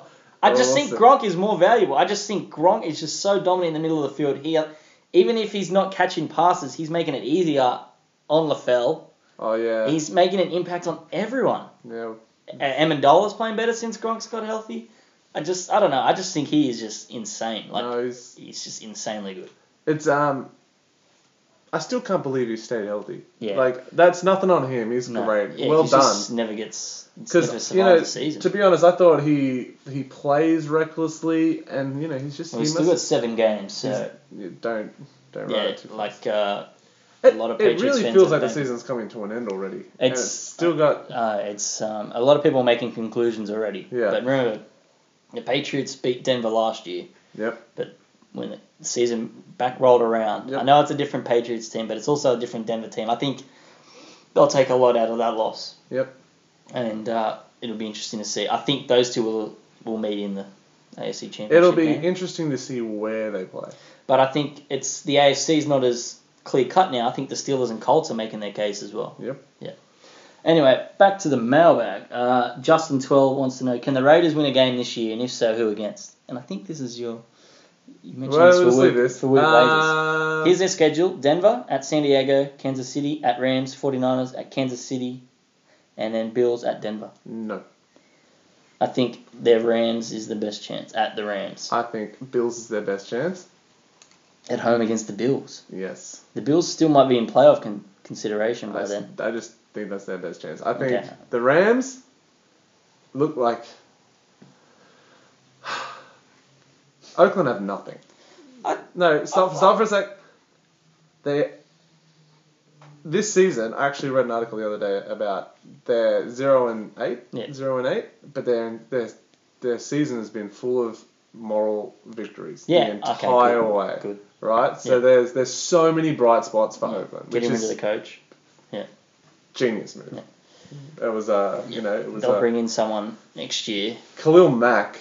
I just think Gronk is more valuable. I just think Gronk is just so dominant in the middle of the field. Even if he's not catching passes, he's making it easier on LaFell. Oh, yeah. He's making an impact on everyone. Yeah. Amendola's playing better since Gronk's got healthy. I don't know. I just think he is just insane. He's just insanely good. It's I still can't believe he stayed healthy. Yeah. Like, that's nothing on him. He's great. Yeah, well he done. Just never gets. Because the season. to be honest, I thought he plays recklessly, and he's just. Well, he's still got 7 games, so don't write it too fast. A lot of Patriots it really fans feels like the thinking- season's coming to an end already. It's and it's still got. It's a lot of people making conclusions already. Yeah. But remember, the Patriots beat Denver last year. Yep. But when the season back rolled around, Yep. I know it's a different Patriots team, but it's also a different Denver team. I think they'll take a lot out of that loss. Yep. And it'll be interesting to see. I think those two will meet in the AFC Championship It'll be game. interesting to see where they play. But I think it's the AFC's not as clear cut now. I think the Steelers and Colts are making their case as well. Yep. Yeah. Anyway, back to the mailbag. Justin 12 wants to know, can the Raiders win a game this year, and if so, who against? And I think this is you mentioned this for week Raiders. Here's their schedule: Denver at San Diego, Kansas City at Rams, 49ers at Kansas City, and then Bills at Denver. No. I think their Rams is the best chance at the Rams. I think Bills is their best chance. At home against the Bills. Yes. The Bills still might be in playoff consideration by then. I just think that's their best chance. I think the Rams look like Oakland have nothing. Stop for a sec. This season, I actually read an article the other day about their 0-8, 0-8, but their season has been full of moral victories the entire way. Good. Right? So there's so many bright spots for Oakland. Get him into the coach. Yeah. Genius move. Yeah. It was They'll bring in someone next year. Khalil Mack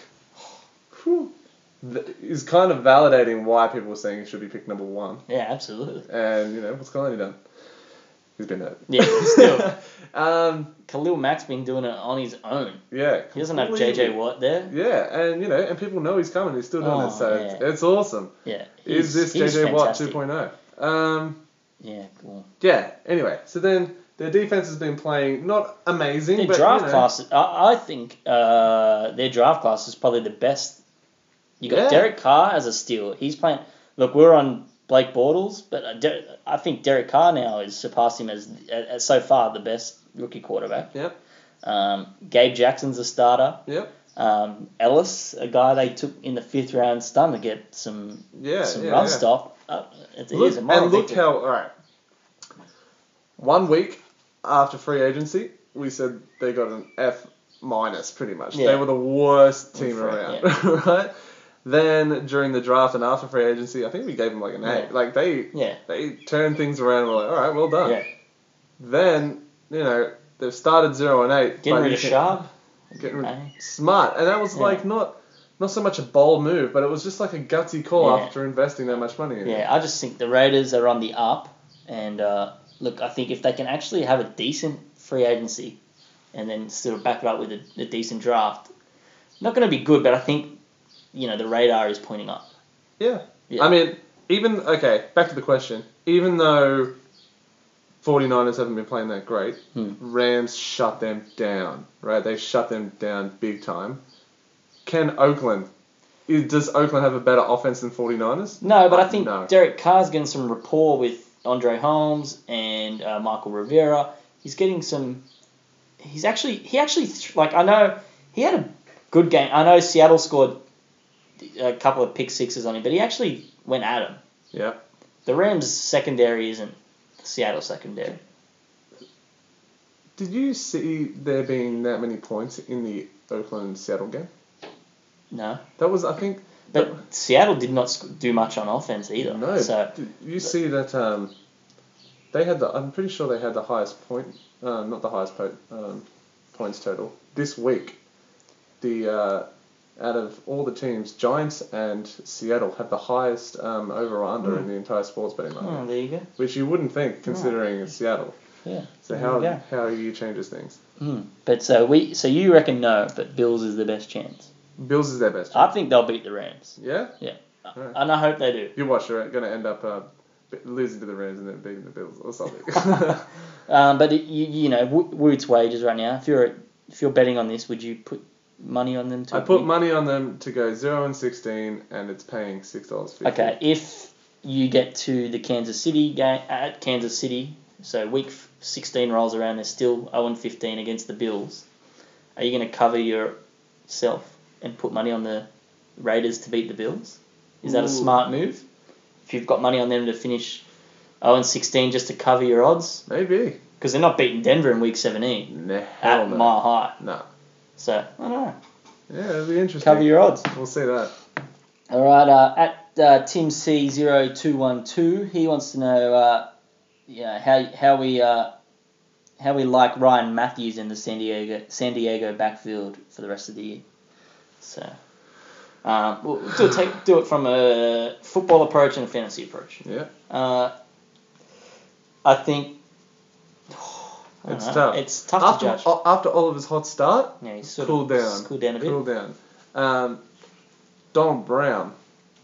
is kind of validating why people were saying he should be picked number 1. Yeah, absolutely. And what's Kalani done? He's been hurt. Yeah, still. Khalil Mack's been doing it on his own. Yeah. He doesn't have JJ Watt there. Yeah, and and people know he's coming. He's still doing it, so it's awesome. Yeah. Is this JJ Watt 2.0? Yeah, cool. Yeah. Anyway, so then their defense has been playing not amazing, their but draft class. I think their draft class is probably the best. You got Derek Carr as a steal. He's playing. Look, we're on Blake Bortles, but I think Derek Carr now has surpassed him as so far the best rookie quarterback. Yep. Gabe Jackson's a starter. Yep. Ellis, a guy they took in the 5th round, starting to get some run stop. Look how all right. 1 week after free agency, we said they got an F- pretty much. Yeah. They were the worst team around, yeah. right? Then during the draft and after free agency, I think we gave them like an A. Yeah. Like they turned things around. And we're like, all right, well done. Yeah. Then they've started 0-8. Getting rid of Sharp. Smart, and that was like not so much a bold move, but it was just like a gutsy call after investing that much money in it. Yeah, I just think the Raiders are on the up, and look, I think if they can actually have a decent free agency, and then sort of back it up with a decent draft, not going to be good, but I think the radar is pointing up. Yeah. I mean, back to the question. Even though 49ers haven't been playing that great, Rams shut them down, right? They shut them down big time. Does Oakland have a better offense than 49ers? No, but I think Derek Carr's getting some rapport with Andre Holmes and Michael Rivera. He's getting some... He actually I know he had a good game. I know Seattle scored a couple of pick sixes on him, but he actually went at him. Yeah. The Rams secondary isn't the Seattle secondary. Did you see there being that many points in the Oakland-Seattle game? No. That was, I think... But Seattle did not do much on offense either. No. So did you see that they had I'm pretty sure they had the highest point... not the highest points total. This week, out of all the teams, Giants and Seattle have the highest over or under in the entire sports betting market. Oh, there you go. Which you wouldn't think, considering it's Seattle. Yeah. So how you changes things. But so you reckon no, but Bills is the best chance. Bills is their best I chance. think they'll beat the Rams. Yeah? Yeah. Right. And I hope they do. You watch, they're going to end up losing to the Rams and then beating the Bills or something. But you know, Woot's wages right now. If you're betting on this, would you put money on them to? I put money on them to go 0-16, and it's paying $6.50. Okay, if you get to the Kansas City game at Kansas City, so week 16 rolls around, they're still 0-15 against the Bills. Are you going to cover yourself and put money on the Raiders to beat the Bills? Is that a smart move? If you've got money on them to finish 0-16 just to cover your odds? Maybe. Because they're not beating Denver in week 17 Nah, at no. Mile High. No. So, I don't know. Yeah, it'll be interesting. Cover your odds. We'll see that. All right, at Tim C0212, he wants to know how we like Ryan Matthews in the San Diego backfield for the rest of the year. So, we'll do it from a football approach and a fantasy approach. Yeah. I think It's tough. It's tough to judge. After Oliver's hot start, Yeah, he's sort cool of down. cooled down a bit. Cool down. Donald Brown.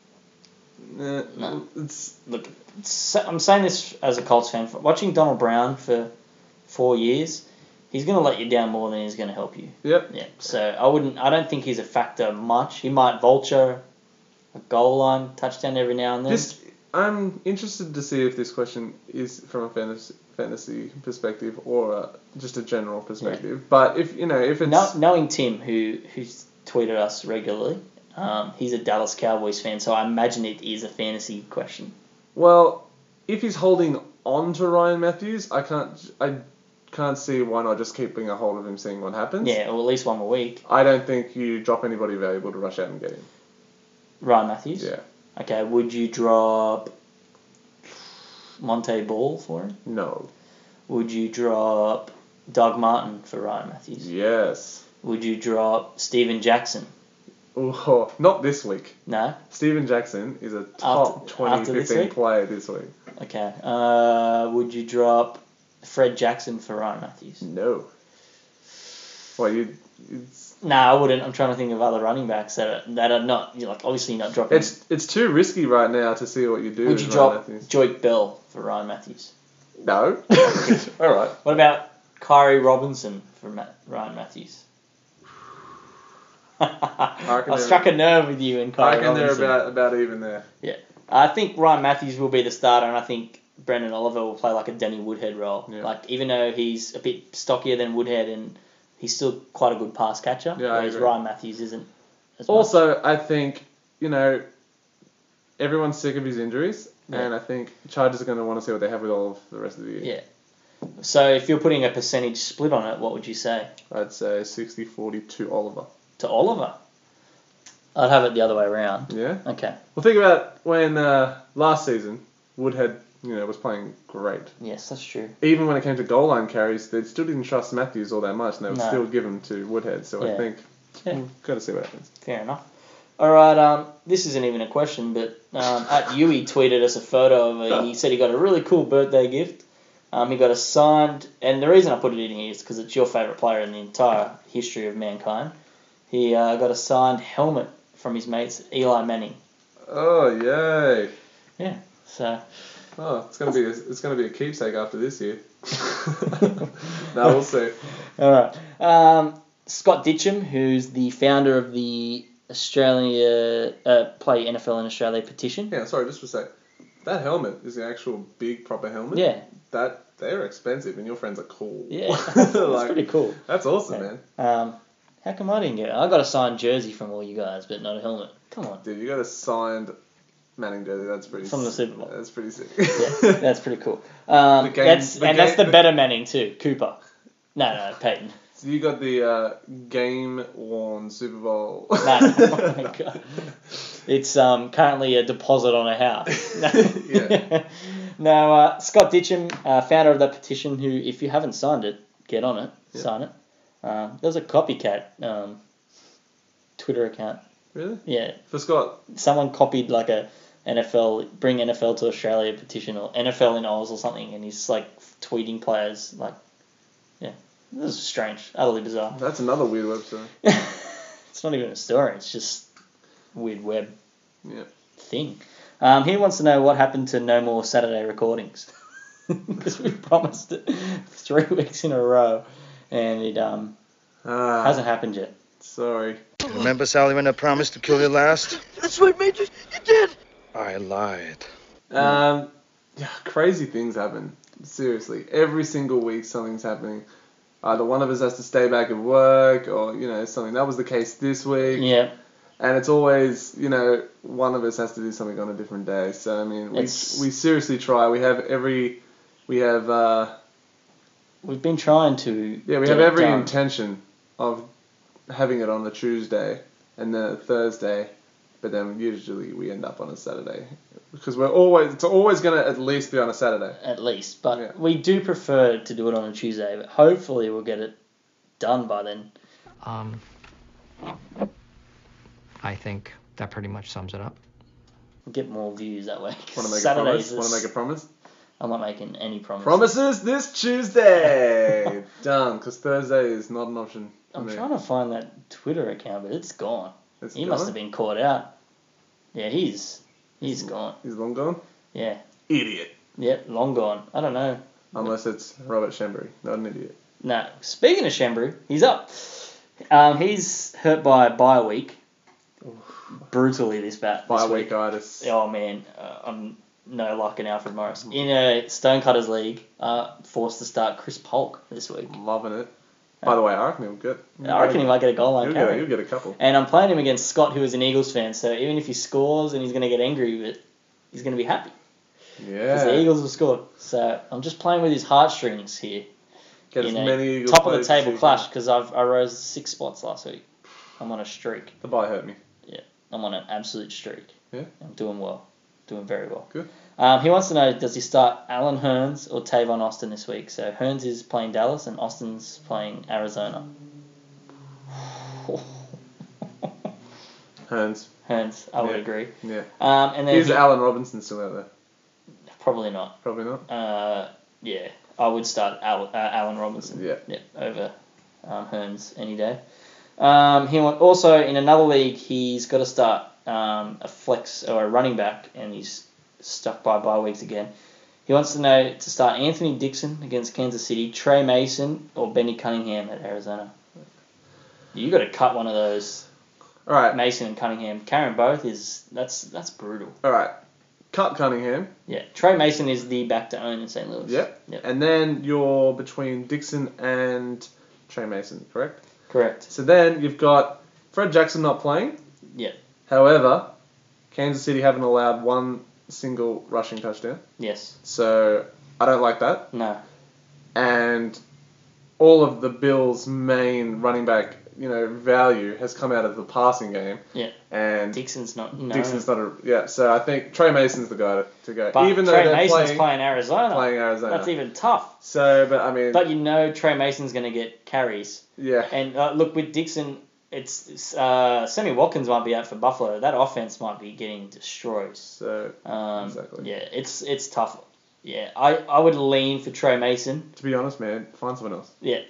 No. It's Look, I'm saying this as a Colts fan. Watching Donald Brown for 4 years, he's going to let you down more than he's going to help you. Yep. Yeah. So I don't think he's a factor much. He might vulture a goal line touchdown every now and then. I'm interested to see if this question is from a fantasy perspective or just a general perspective. Yeah. But if it's knowing Tim, who's tweeted us regularly, he's a Dallas Cowboys fan, so I imagine it is a fantasy question. Well, if he's holding on to Ryan Matthews, I can't see why not just keeping a hold of him, seeing what happens. Yeah, or at least one more week. I don't think you drop anybody valuable to rush out and get him. Ryan Matthews? Yeah. Okay, would you drop Monte Ball for him? No. Would you drop Doug Martin for Ryan Matthews? Yes. Would you drop Steven Jackson? Oh, not this week. No? Steven Jackson is a top 2015 player this week. Okay. Would you drop Fred Jackson for Ryan Matthews? No. Well, No, I wouldn't. I'm trying to think of other running backs that are not, obviously not dropping. It's too risky right now to see what you do. Would you drop Joik Bell for Ryan Matthews? No. All right. What about Kyrie Robinson for Ryan Matthews? I struck a nerve with you and Kyrie Robinson. I reckon they're about even there. Yeah. I think Ryan Matthews will be the starter, and I think Brendan Oliver will play like a Danny Woodhead role. Yeah. Even though he's a bit stockier than Woodhead and he's still quite a good pass catcher, whereas Ryan Matthews isn't as also, much. I think, everyone's sick of his injuries, and I think Chargers are going to want to see what they have with all of the rest of the year. Yeah. So if you're putting a percentage split on it, what would you say? I'd say 60-40 to Oliver. To Oliver? I'd have it the other way around. Yeah? Okay. Well, think about when last season, Woodhead, was playing great. Yes, that's true. Even when it came to goal line carries, they still didn't trust Matthews all that much, and they would still give them to Woodhead. So I think we've got to see what happens. Fair enough. All right, this isn't even a question, but at Yui tweeted us a photo of he said he got a really cool birthday gift. He got a signed, and the reason I put it in here is because it's your favourite player in the entire history of mankind. He got a signed helmet from his mates, Eli Manning. Oh, yay. Yeah, so... Oh, it's gonna be a keepsake after this year. No, we'll see. All right. Scott Ditcham, who's the founder of the Australia Play NFL in Australia petition. Yeah, sorry, just for a sec. That helmet is the actual big proper helmet. Yeah. They're expensive, and your friends are cool. Yeah, that's pretty cool. That's awesome, man. How come I didn't get it? I got a signed jersey from all you guys, but not a helmet. Come on. Dude, you got a signed Manning jersey. That's pretty from the Super Bowl. That's pretty sick. Yeah, that's pretty cool. That's the better Manning too. Cooper. No, Peyton. So you got the game-worn Super Bowl. No, oh my god. It's currently a deposit on a house. Yeah. No, Scott Ditcham, founder of that petition, who, if you haven't signed it, get on it, sign it. There's a copycat Twitter account. Really? Yeah. For Scott? Someone copied like a bring NFL to Australia petition or NFL in Oz or something, and he's like tweeting players like, yeah. This is strange, utterly bizarre. That's another weird website. It's not even a story. It's just a weird web Yeah. thing. He wants to know what happened to no more Saturday recordings. Because we promised it 3 weeks in a row, and it hasn't happened yet. Sorry. Remember, Sally, when I promised to kill you last? That's right, Major. You did. I lied. Yeah, crazy things happen. Seriously, every single week something's happening. Either one of us has to stay back at work, or something. That was the case this week. Yeah. And it's always, one of us has to do something on a different day. So I mean, we seriously try. We've been trying to. Yeah, we have every intention of having it on a Tuesday and then a Thursday, but then usually we end up on a Saturday because it's always going to at least be on a Saturday. At least, but we do prefer to do it on a Tuesday. But hopefully, we'll get it done by then. I think that pretty much sums it up. We'll get more views that way. Want to make a promise? Want to make a promise? I'm not making any promises. Promises this Tuesday. Done, because Thursday is not an option. I'm trying to find that Twitter account, but it's gone. He gone? must have been caught out. Yeah, he's gone. He's long gone? Yeah. Idiot. Yep, long gone. I don't know. Unless it's Robert Shembry, not an idiot. No. Speaking of Shembry, he's up. He's hurt by a bye week. Brutally this week. Bye-weekitis. Oh man, I'm no luck in Alfred Morris. In a Stonecutters League, forced to start Chris Polk this week. Loving it. By the way, I reckon he'll get. I reckon he might get a goal line carry. He'll get a couple. And I'm playing him against Scott, who is an Eagles fan. So even if he scores and he's going to get angry, but he's going to be happy. Yeah. Because the Eagles have scored. So I'm just playing with his heartstrings here. Get as many Eagles top of the table clash because I rose 6 spots last week. I'm on a streak. The bye hurt me. Yeah, I'm on an absolute streak. Yeah. I'm doing well. Doing very well. Good. He wants to know, does he start Alan Hearns or Tavon Austin this week? So Hearns is playing Dallas and Austin's playing Arizona. Hearns, I would agree. Yeah. And then is Allen Robinson still out there? Probably not. Probably not. Yeah, I would start Allen Robinson. Yeah. Over Hearns any day. Also in another league, he's got to start a flex or a running back, and he's stuck by bye weeks again. He wants to know to start Anthony Dixon against Kansas City, Trey Mason, or Benny Cunningham at Arizona. You got to cut one of those. All right. Mason and Cunningham, carrying both that's brutal. All right. Cut Cunningham. Yeah. Trey Mason is the back to own in St. Louis. Yep. And then you're between Dixon and Trey Mason, correct? Correct. So then you've got Fred Jackson not playing. Yeah. However, Kansas City haven't allowed one single rushing touchdown. Yes. So I don't like that. No. And all of the Bills' main running back, value has come out of the passing game. Yeah. And Dixon's not. No. Dixon's not a. Yeah. So I think Trey Mason's the guy to go. But even though Trey they're Mason's playing Arizona. Playing Arizona. That's even tough. So, but I mean. But Trey Mason's going to get carries. Yeah. And look, with Dixon, it's Sammy Watkins might be out for Buffalo. That offense might be getting destroyed. So exactly. Yeah, it's tough. Yeah, I would lean for Trey Mason. To be honest, man, find someone else. Yeah.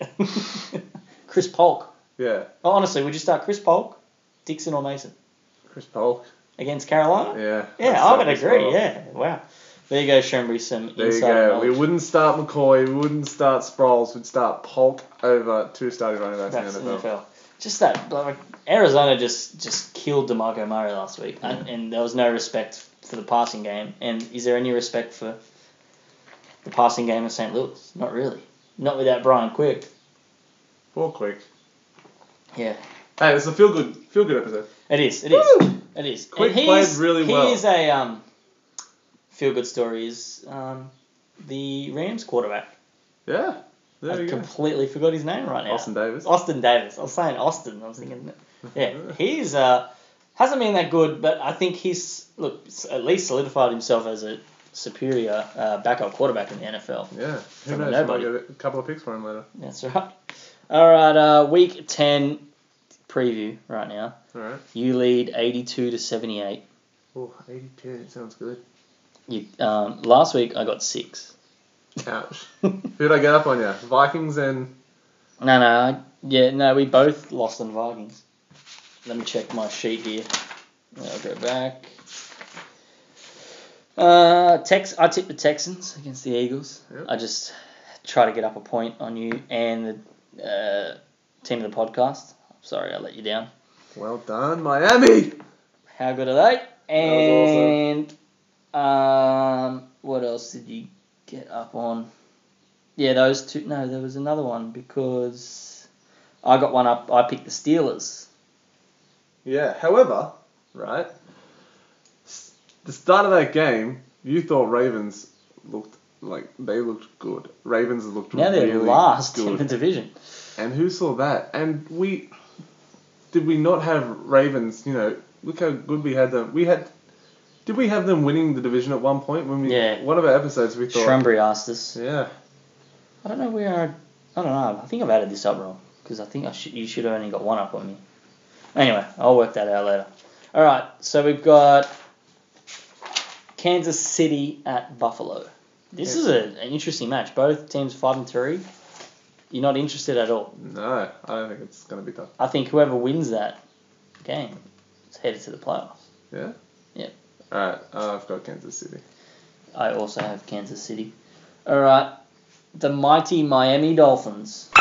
Chris Polk. Yeah. Oh, honestly, would you start Chris Polk, Dixon, or Mason? Chris Polk. Against Carolina? Yeah. Yeah, I would agree. Yeah. Wow. There you go, Shembry. Some there insider you go. knowledge. We wouldn't start McCoy. We wouldn't start Sproles. We'd start Polk over 2 starting running backs in the NFL. Just that, Arizona just killed DeMarco Murray last week, and there was no respect for the passing game. And is there any respect for the passing game of St. Louis? Not really. Not without Brian Quick. Poor Quick. Yeah. Hey, it's a feel good episode. It is. Woo! It is. Quick played really well. He is a feel good story. Is the Rams quarterback. Yeah. There I completely forgot his name right now. Austin Davis. Austin Davis. I was saying Austin. I was thinking, yeah, he's hasn't been that good, but I think he's at least solidified himself as a superior backup quarterback in the NFL. Yeah, who knows? Nobody. Might get a couple of picks for him later. That's right. All right, week 10 preview right now. All right. You lead 82-78. Oh, 82 sounds good. You last week I got 6. Ouch. Who'd I get up on you? Vikings and... No, we both lost on Vikings. let me check my sheet here. I'll go back. I tipped the Texans against the Eagles. Yep. I just try to get up a point on you and the team of the podcast. Sorry, I let you down. Well done, Miami. How good are they? That And what else did you get up on? Yeah, those two. No, there was another one because I got one up. I picked the Steelers. Yeah. However, right, the start of that game, you thought Ravens looked good. Ravens looked Now really they're last good. in the division. And who saw that? And did we not have Ravens? Look how good we had them. Did we have them winning the division at one point when Yeah. one of our episodes we thought. Shrumbury asked us. Yeah. I don't know where I don't know. I think I've added this up wrong because I think you should have only got one up on me. Anyway, I'll work that out later. All right, so we've got Kansas City at Buffalo. This is an interesting match. Both teams 5-3. You're not interested at all. No, I don't think it's going to be tough. I think whoever wins that game is headed to the playoffs. Yeah? Yeah. Alright, I've got Kansas City. I also have Kansas City. All right, the mighty Miami Dolphins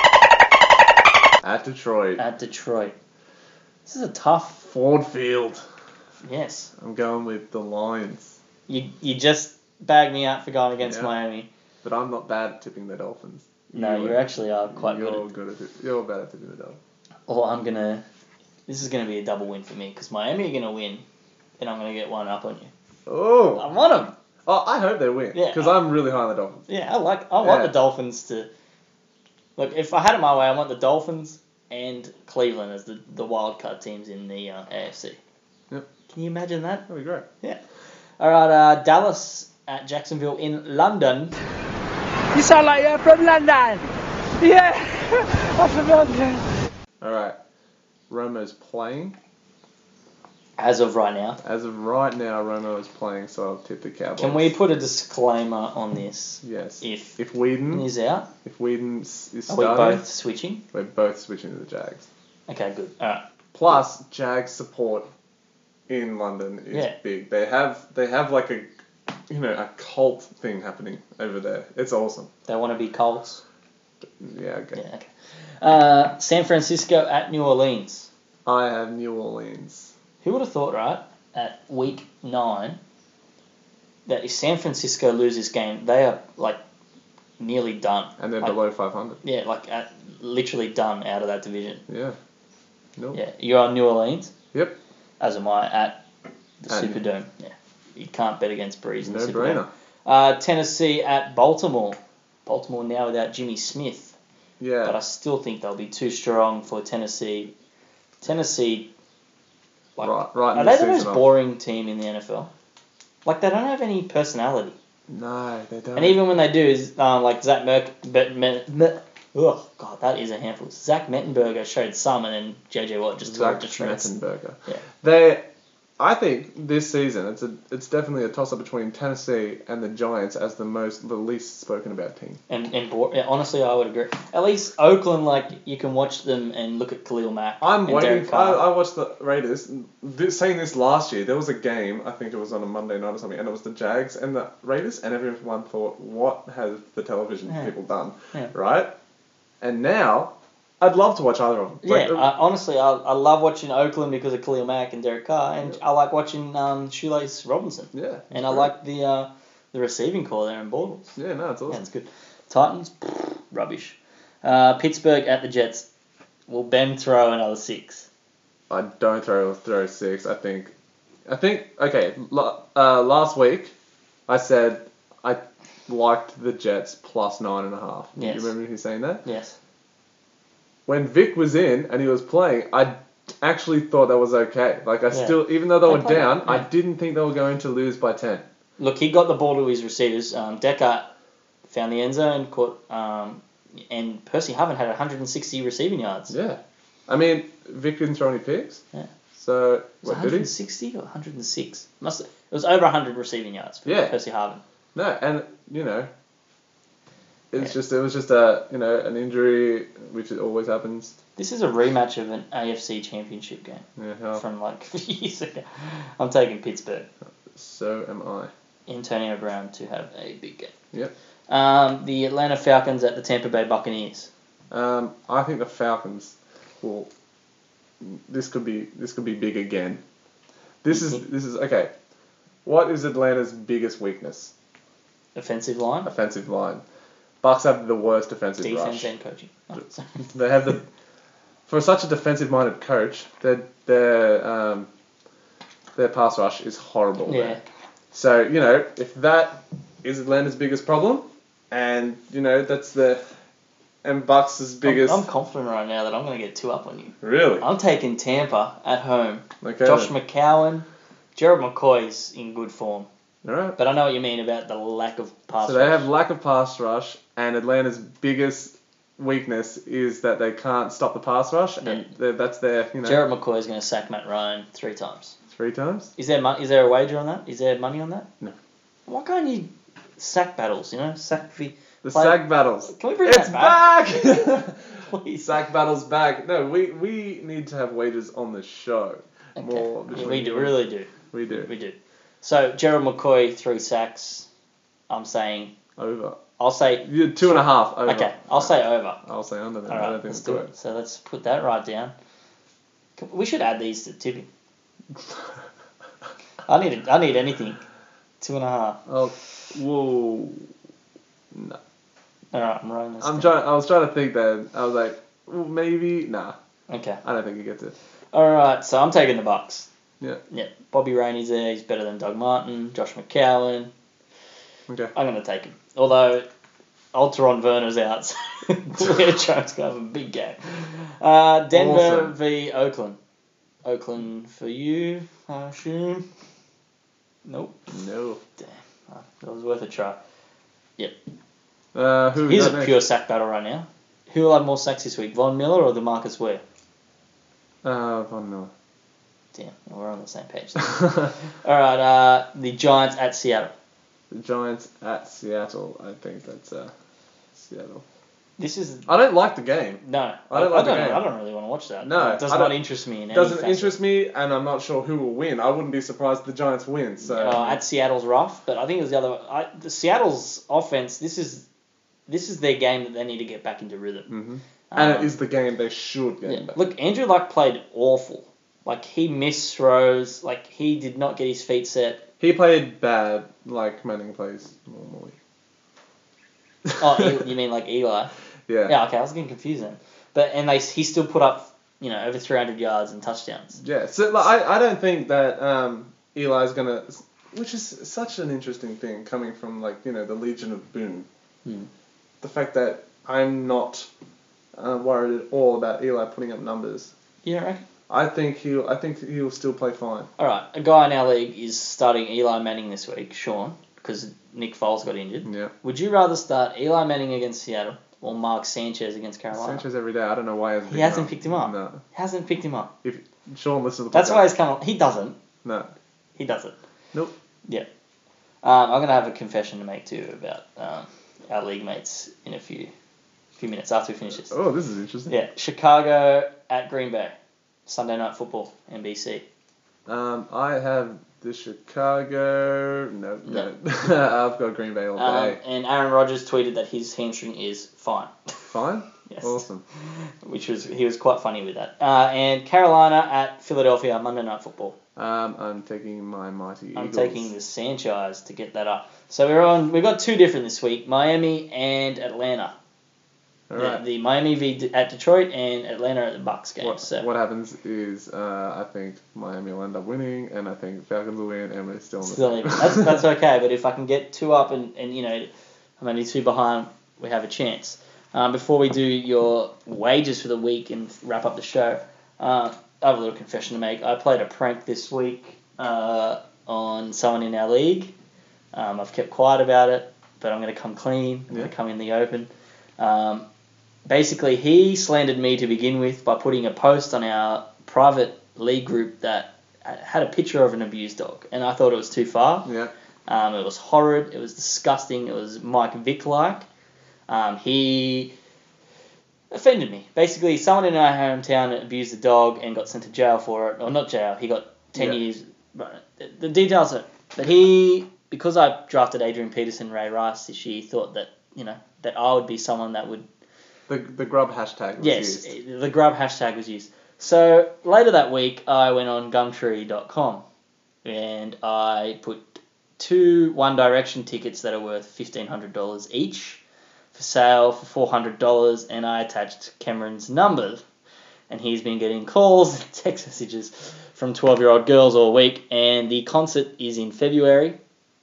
At Detroit. at Detroit. This is a tough. Ford Field. Yes. I'm going with the Lions. You just bagged me out for going against Yeah. Miami. But I'm not bad at tipping the Dolphins. No, you actually are quite good. You're bad at tipping the Dolphins. This is gonna be a double win for me because Miami are gonna win, and I'm gonna get one up on you. Oh! I want them. Oh, I hope they win. Yeah. Because I'm really high on the Dolphins. Yeah, I want Yeah. the Dolphins to. Look, if I had it my way, I want the Dolphins and Cleveland as the wild card teams in the AFC. Yep. Can you imagine that? That'd be great. Yeah. All right, Dallas at Jacksonville in London. You sound like you're from London. Yeah, I'm from London. Alright. Romo's playing. As of right now. As of right now, Romo is playing, so I'll tip the Cowboys. Can we put a disclaimer on this? Yes. If Whedon is out, is are starting, we both switching? we're both switching to the Jags. Okay, good. All right. Plus, Jags support in London is big. They have like a cult thing happening over there. It's awesome. They want to be Colts. Yeah, okay. Yeah, okay. San Francisco at New Orleans. I have New Orleans. Who would have thought, right, at week 9, that if San Francisco lose this game, they are like nearly done. And they're like, below 500. Yeah, like literally done out of that division. Yeah. Nope. Yeah, you're on New Orleans. Yep. As am I at the And- Superdome. Yeah, you can't bet against Breeze in the No Superdome. brainer. Tennessee at Baltimore. Baltimore now without Jimmy Smith, Yeah. but I still think they'll be too strong for Tennessee. Tennessee, like, right are in they the the most season boring team in the NFL? Like, they don't have any personality. No, they don't. And even when they do, is like Zach oh god, that is a handful. Zach Mettenberger showed some, and then JJ Watt just tore it to shreds. Mettenberger. Yeah. I think this season it's definitely a toss up between Tennessee and the Giants as the least spoken about team. And honestly, I would agree. At least Oakland, like, you can watch them and look at Khalil Mack. I'm and waiting. Derek Carr. I watched the Raiders. Saying this last year, there was a game. I think it was on a Monday night or something, and it was the Jags and the Raiders, and everyone thought, "What has the television people done?" Yeah. Right? And now, I'd love to watch either of them. Yeah, honestly, I love watching Oakland because of Khalil Mack and Derek Carr, and I like watching Shoelace Robinson. Yeah. And I like the receiving core there in Bortles. Yeah, no, it's awesome. Yeah, it's good. Titans, rubbish. Pittsburgh at the Jets. Will Ben throw another 6? I don't throw 6. I think. Okay. Last week, I said I liked the Jets plus 9.5. Do Yes. you remember me saying that? Yes. When Vic was in and he was playing, I actually thought that was okay. Like, still, even though they were played down, well, I yeah. didn't think they were going to lose by 10. Look, he got the ball to his receivers. Decker found the end zone, caught, and Percy Harvin had 160 receiving yards. Yeah. I mean, Vic didn't throw any picks. Yeah. So, Was it what did he? 160 or 106? It was over 100 receiving yards for Yeah. Percy Harvin. No, and, It was just an injury, which it always happens. This is a rematch of an AFC Championship game Yeah. from like years ago. I'm taking Pittsburgh. So am I. Antonio Brown to have a big game. Yep. The Atlanta Falcons at the Tampa Bay Buccaneers. I think the Falcons will. This could be big again. This is okay. What is Atlanta's biggest weakness? Offensive line. Offensive line. Bucks have the worst defensive Defense rush. and coaching. Oh, sorry. They have for such a defensive-minded coach, their pass rush is horrible. Yeah. There. So if that is Atlanta's biggest problem, and that's and Bucks' biggest. I'm confident right now that I'm going to get 2 up on you. Really? I'm taking Tampa at home. Okay. Josh McCown, Gerald McCoy's in good form. All right. But I know what you mean about the lack of pass So rush. they have lack of pass rush, and Atlanta's biggest weakness is that they can't stop the pass rush, and that's their Gerald McCoy's going to sack Matt Ryan 3 times. 3 times. Is there a wager on that? Is there money on that? No. Why can't you sack battles? Sack sack battles. Can we bring It's that back. Please. Sack battles back. No, we need to have wagers on the show. Okay. More. We really do. We do. We do. So Gerald McCoy 3 sacks. I'm saying Over. I'll say 2.5 over. Okay, I'll say over. I'll say under then. All I right, don't think let's it's do good. it. So let's put that right down. We should add these to tipping. I need anything. 2.5. Oh, whoa. No. All right, I'm writing this. I down. was trying to think then. I was like, well, maybe. Nah. Okay. I don't think you get it. All right, so I'm taking the Bucks. Yeah. Yeah. Bobby Rainey's there. He's better than Doug Martin. Josh McCown. Okay. I'm going to take him. Although, Alteron Werner's out, so Leo Jones going to have a big game. Denver Awesome. v Oakland. Oakland for you, I assume. Nope. No. Damn. That was worth a try. Yep. Who Here's is a that pure sack battle right now. Who will have more sacks this week, Von Miller or DeMarcus Ware? Von Miller. Damn, we're on the same page. All right, the Giants at Seattle. The Giants at Seattle. I think that's Seattle. This is. I don't like the game. No, I don't like the game. I don't really want to watch that. No, It does I not don't- interest me in any Doesn't facet. interest me, and I'm not sure who will win. I wouldn't be surprised if the Giants win. So At Seattle's rough, but I think it was the other. The Seattle's offense. This is their game that they need to get back into rhythm. Mm-hmm. And it is the game they should get back. Look, Andrew Luck played awful. Like he missed throws. Like he did not get his feet set. He played bad, like Manning plays normally. Oh, you mean like Eli? Yeah. Yeah. Okay, I was getting confused then. But he still put up over 300 yards and touchdowns. Yeah. So I don't think that Eli's gonna, which is such an interesting thing coming from the Legion of Boom. The fact that I'm not worried at all about Eli putting up numbers. You don't reckon? I think he'll still play fine. All right, a guy in our league is starting Eli Manning this week, Sean, because Nick Foles got injured. Yeah. Would you rather start Eli Manning against Seattle or Mark Sanchez against Carolina? Sanchez every day. I don't know why He hasn't picked him up. No. Hasn't picked him up. If Sean listens to the That's podcast. why he's come on. He doesn't. No. He doesn't. Nope. Yeah. I'm going to have a confession to make too about our league mates in a few minutes after we finish this. Oh, this is interesting. Yeah. Chicago at Green Bay. Sunday Night Football, NBC. I have the Chicago. No. I've got Green Bay all day. And Aaron Rodgers tweeted that his hamstring is fine. Fine? Yes. Awesome. He was quite funny with that. And Carolina at Philadelphia, Monday Night Football. I'm taking my mighty Eagles. I'm taking the Sanchez to get that up. So we've got 2 different this week, Miami and Atlanta. All right. The Miami at Detroit and Atlanta at the Bucks game. What happens is I think Miami will end up winning, and I think Falcons will win, and we're still in the Still even. That's okay, but if I can get 2 up and I'm only 2 behind, we have a chance. Before we do your wages for the week and wrap up the show, I have a little confession to make. I played a prank this week on someone in our league. I've kept quiet about it, but I'm going to come clean. I'm going to come in the open. Basically, he slandered me to begin with by putting a post on our private league group that had a picture of an abused dog, and I thought it was too far. Yeah. It was horrid. It was disgusting. It was Mike Vick-like. He offended me. Basically, someone in our hometown abused the dog and got sent to jail for it. Or not jail, he got 10 years. The details are... But because I drafted Adrian Peterson, Ray Rice this year, he thought that, that I would be someone that would... The grub hashtag was used. Yes, the grub hashtag was used. So later that week, I went on Gumtree.com and I put 2 One Direction tickets that are worth $1,500 each for sale for $400, and I attached Cameron's number. And he's been getting calls and text messages from 12-year-old girls all week, and the concert is in February.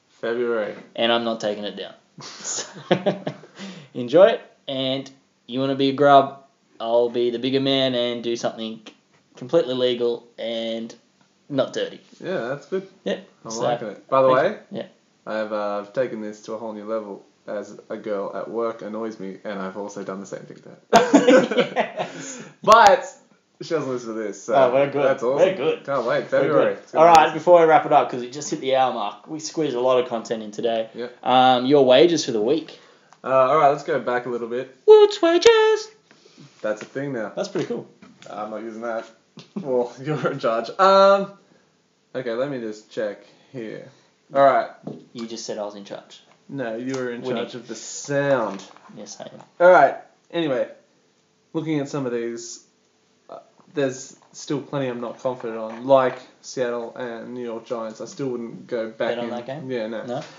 And I'm not taking it down. So, enjoy it, and you want to be a grub, I'll be the bigger man and do something completely legal and not dirty. Yeah, that's good. Yeah. I'm liking it. By the way, yeah. I've taken this to a whole new level as a girl at work annoys me, and I've also done the same thing to her. Yes. But she doesn't listen to this, so we're good. That's awesome. We're good. Can't wait. February. All right, before we wrap it up, because we just hit the hour mark, we squeezed a lot of content in today. Yeah. Your wages for the week. All right, let's go back a little bit. What's wages? That's a thing now. That's pretty cool. I'm not using that. Well, you're in charge. Okay, let me just check here. All right. You just said I was in charge. No, you were in charge of the sound. Yes, I am. All right. Anyway, looking at some of these, there's still plenty I'm not confident on, like Seattle and New York Giants. I still wouldn't go back Bet on that game? Yeah,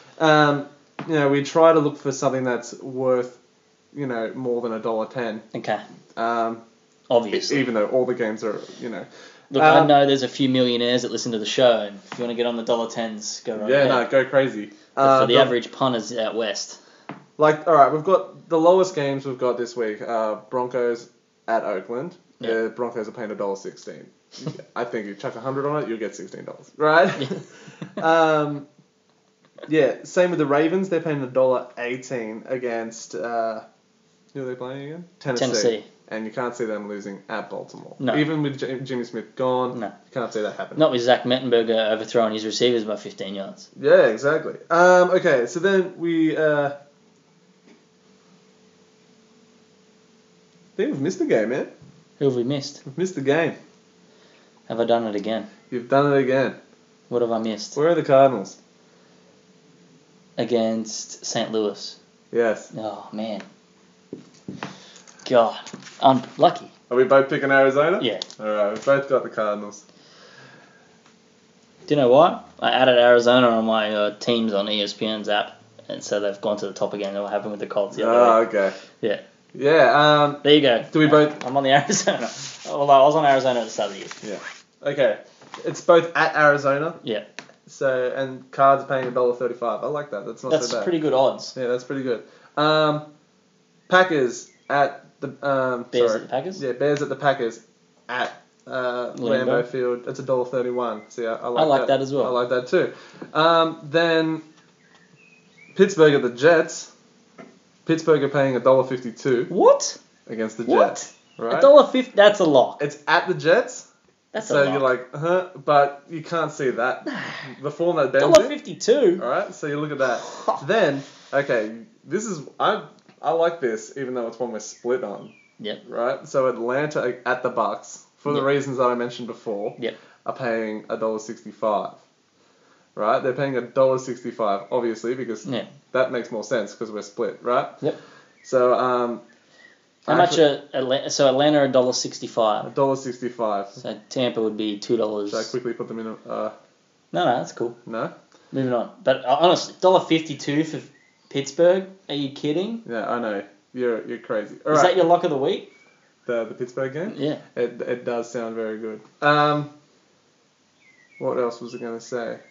no. We try to look for something that's worth, more than $1.10. Okay. Obviously. Even though all the games are, Look, I know there's a few millionaires that listen to the show, and if you want to get on the $10s, go right ahead. Go crazy. But for the average punters out west. All right, we've got the lowest games we've got this week. Broncos at Oakland. Yeah. The Broncos are paying $1.16. I think you chuck 100 on it, you'll get $16. Right? Same with the Ravens. They're paying $1.18 against... who are they playing again? Tennessee. And you can't see them losing at Baltimore. No. Even with Jimmy Smith gone, you can't see that happening. Not with Zach Mettenberger overthrowing his receivers by 15 yards. Yeah, exactly. Okay, so then we... I think we've missed the game, man. Who have we missed? We've missed the game. Have I done it again? You've done it again. What have I missed? Where are the Cardinals? Against St. Louis. Yes. Oh, man. God. I'm lucky. Are we both picking Arizona? Yeah. Alright, we've both got the Cardinals. Do you know why? I added Arizona on my teams on ESPN's app, and so they've gone to the top again. What happened with the Colts the other week. Okay. Yeah. Yeah, there you go. Do we both... I'm on the Arizona. Although I was on Arizona at the start of the year. Yeah. Okay. It's both at Arizona. Yeah. So, and Cards paying $1.35. I like that. That's not so bad. That's pretty good odds. Yeah, that's pretty good. Packers at the... Bears at the Packers? Yeah, Bears at the Packers at Lambeau Field. It's $1.31. See, I like that as well. I like that too. Then Pittsburgh at the Jets. Pittsburgh are paying $1.52. What? Against the Jets. Right? $1.50. That's a lock. It's at the Jets. That's so a lot. you're like, but you can't see that. The form that bends $1.52. Alright, so you look at that. Then, okay, this is, I like this, even though it's one we're split on. Yep. Right? So Atlanta at the Bucks, for the reasons that I mentioned before, are paying $1.65. Right? They're paying $1.65, obviously, because that makes more sense, because we're split, right? Yep. So, how much Atlanta? So Atlanta $1.65. $1.65. So Tampa would be $2. Should I quickly put them in? No, that's cool. No. Moving on. But honestly, $1.52 for Pittsburgh? Are you kidding? Yeah, I know. You're crazy. All Is right. that your lock of the week? The Pittsburgh game? Yeah. It does sound very good. What else was I going to say?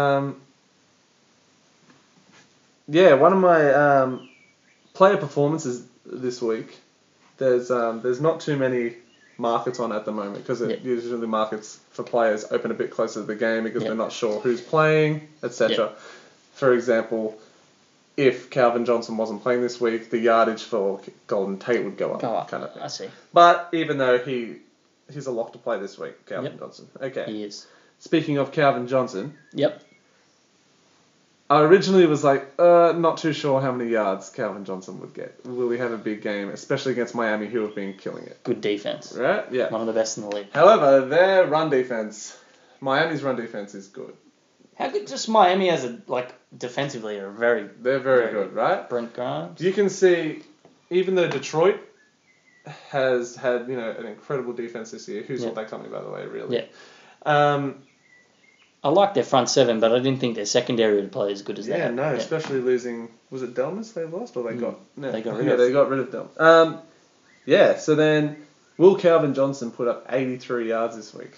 One of my player performances this week. There's not too many markets on at the moment because usually the markets for players open a bit closer to the game because they're not sure who's playing, etc. For example, if Calvin Johnson wasn't playing this week, the yardage for Golden Tate would go up. Kind of thing. I see. But even though he's a lock to play this week, Calvin Johnson. Okay. He is. Speaking of Calvin Johnson. Yep. I originally was like, not too sure how many yards Calvin Johnson would get. Will he have a big game, especially against Miami, who have been killing it? Good defense. Right? Yeah. One of the best in the league. However, their run defense, Miami's run defense is good. How good? Just Miami as a defensively are They're very good, right? Brent Grimes. You can see, even though Detroit has had an incredible defense this year. Who saw that coming, by the way? Really. Yeah. I like their front seven, but I didn't think their secondary would play as good as that. Yeah, no, especially losing. Was it Delmas they lost, or they got? No, they got rid of. They got rid of Delmas. Yeah. So then, will Calvin Johnson put up 83 yards this week?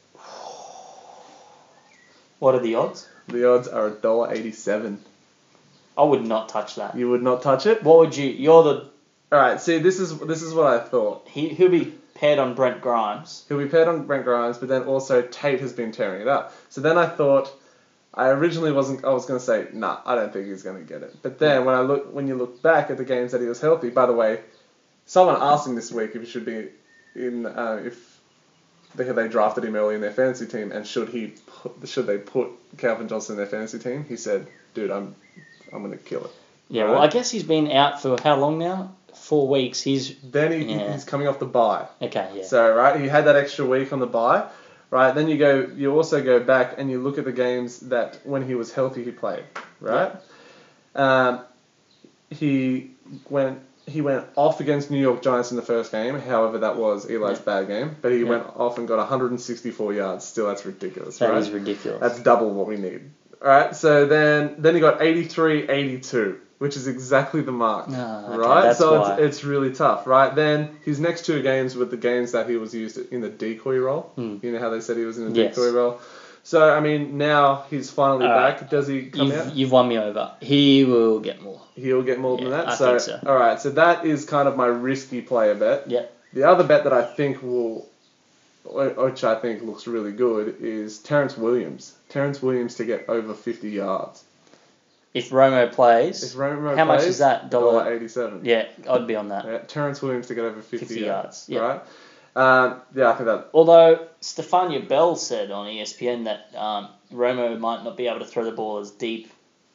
What are the odds? The odds are $1.87. I would not touch that. You would not touch it? What would you? You're the. All right. See, this is what I thought. He'll be paired on Brent Grimes. He'll be paired on Brent Grimes, but then also Tate has been tearing it up. So then I thought, I was going to say, nah, I don't think he's going to get it. But then when you look back at the games that he was healthy, by the way, someone asked him this week if he should be in, if they drafted him early in their fantasy team, and should they put Calvin Johnson in their fantasy team? He said, dude, I'm going to kill it. Yeah, right? well, I guess he's been out for how long now? 4 weeks. He's coming off the bye. Okay, yeah. So right, he had that extra week on the bye, right? Then you also go back and you look at the games that when he was healthy he played, right? Yeah. He went off against New York Giants in the first game. However, that was Eli's bad game, but he went off and got 164 yards. Still, that's ridiculous, right? That is ridiculous. That's double what we need. All right, so then he got 83-82. Which is exactly the mark, right? That's so why. it's really tough, right? Then his next two games were the games that he was used in the decoy role. You know how they said he was in the decoy role? So, I mean, now he's finally back. Does he come out? You've won me over. He will get more. He'll get more than that? I think so. All right, so that is kind of my risky player bet. Yeah. The other bet that I think which I think looks really good, is Terrence Williams. Terrence Williams to get over 50 yards. If Romo plays, how much is that? $1.87. Yeah, I'd be on that. Yeah, Terrence Williams to get over 50 yards. Yeah. Right? I think that. Although Stefania Bell said on ESPN that Romo might not be able to throw the ball as deep.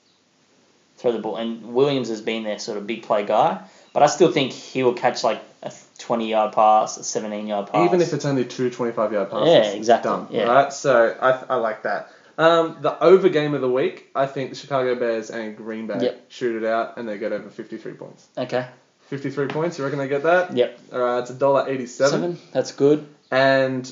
And Williams has been their sort of big play guy, but I still think he will catch like a 20-yard pass, a 17-yard pass. Even if it's only two 25-yard passes. Yeah, exactly. Done, yeah. Right? So I like that. The over game of the week, I think the Chicago Bears and Green Bay shoot it out and they get over 53 points. Okay. 53 points, you reckon they get that? Yep. Alright, it's $1.87. That's good. And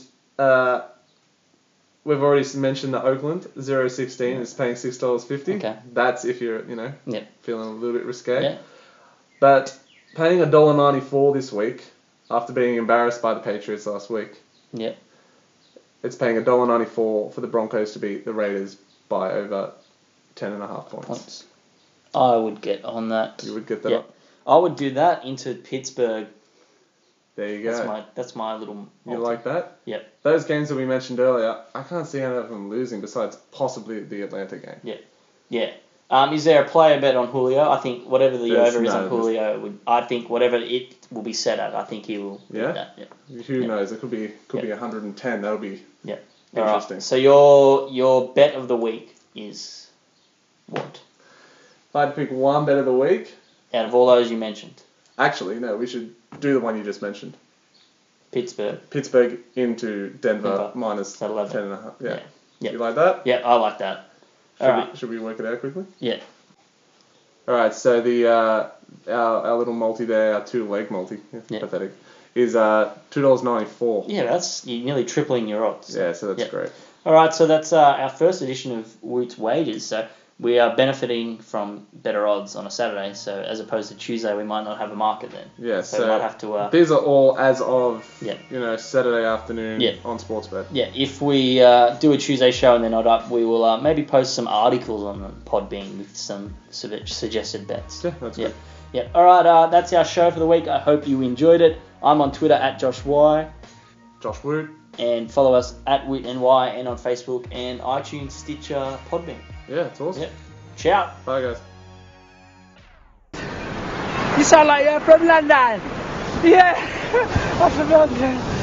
we've already mentioned that Oakland 0-16 is paying $6.50. Okay. That's if you're, feeling a little bit risque. Yeah. But paying $1.94 this week, after being embarrassed by the Patriots last week. Yep. It's paying $1.94 for the Broncos to beat the Raiders by over 10.5 points. I would get on that. You would get that up? I would do that into Pittsburgh. There you go. That's my little multi. You like that? Yep. Those games that we mentioned earlier, I can't see any of them losing besides possibly the Atlanta game. Yeah. Yeah. Is there a player bet on Julio? I think whatever the over is on Julio, I think whatever it will be set at, I think he will do that. Yeah. Who knows? It could be 110. That'll be interesting. Right. So your bet of the week is what? If I had to pick one bet of the week, out of all those you mentioned. Actually, no. We should do the one you just mentioned. Pittsburgh into Denver minus 10.5. Yeah. You like that? Yeah, I like that. Should we work it out quickly? Yeah. All right. So the our little multi there, our 2-leg multi, pathetic, is $2.94. Yeah, that's nearly tripling your odds. Yeah, so that's great. All right, so that's our first edition of Woot's Wages. So we are benefiting from better odds on a Saturday. So as opposed to Tuesday, we might not have a market then. Yeah, so we might have to. These are all as of Saturday afternoon on Sportsbet. Yeah, if we do a Tuesday show and they're not up, we will maybe post some articles on the Podbean with some suggested bets. Yeah, that's good. Yeah. All right, that's our show for the week. I hope you enjoyed it. I'm on Twitter at Josh Y. Josh Woot. And follow us at WootNY and on Facebook and iTunes, Stitcher, Podbean. Yeah, it's awesome. Yeah. Ciao. Bye, guys. You sound like you're from London. Yeah, I'm from London.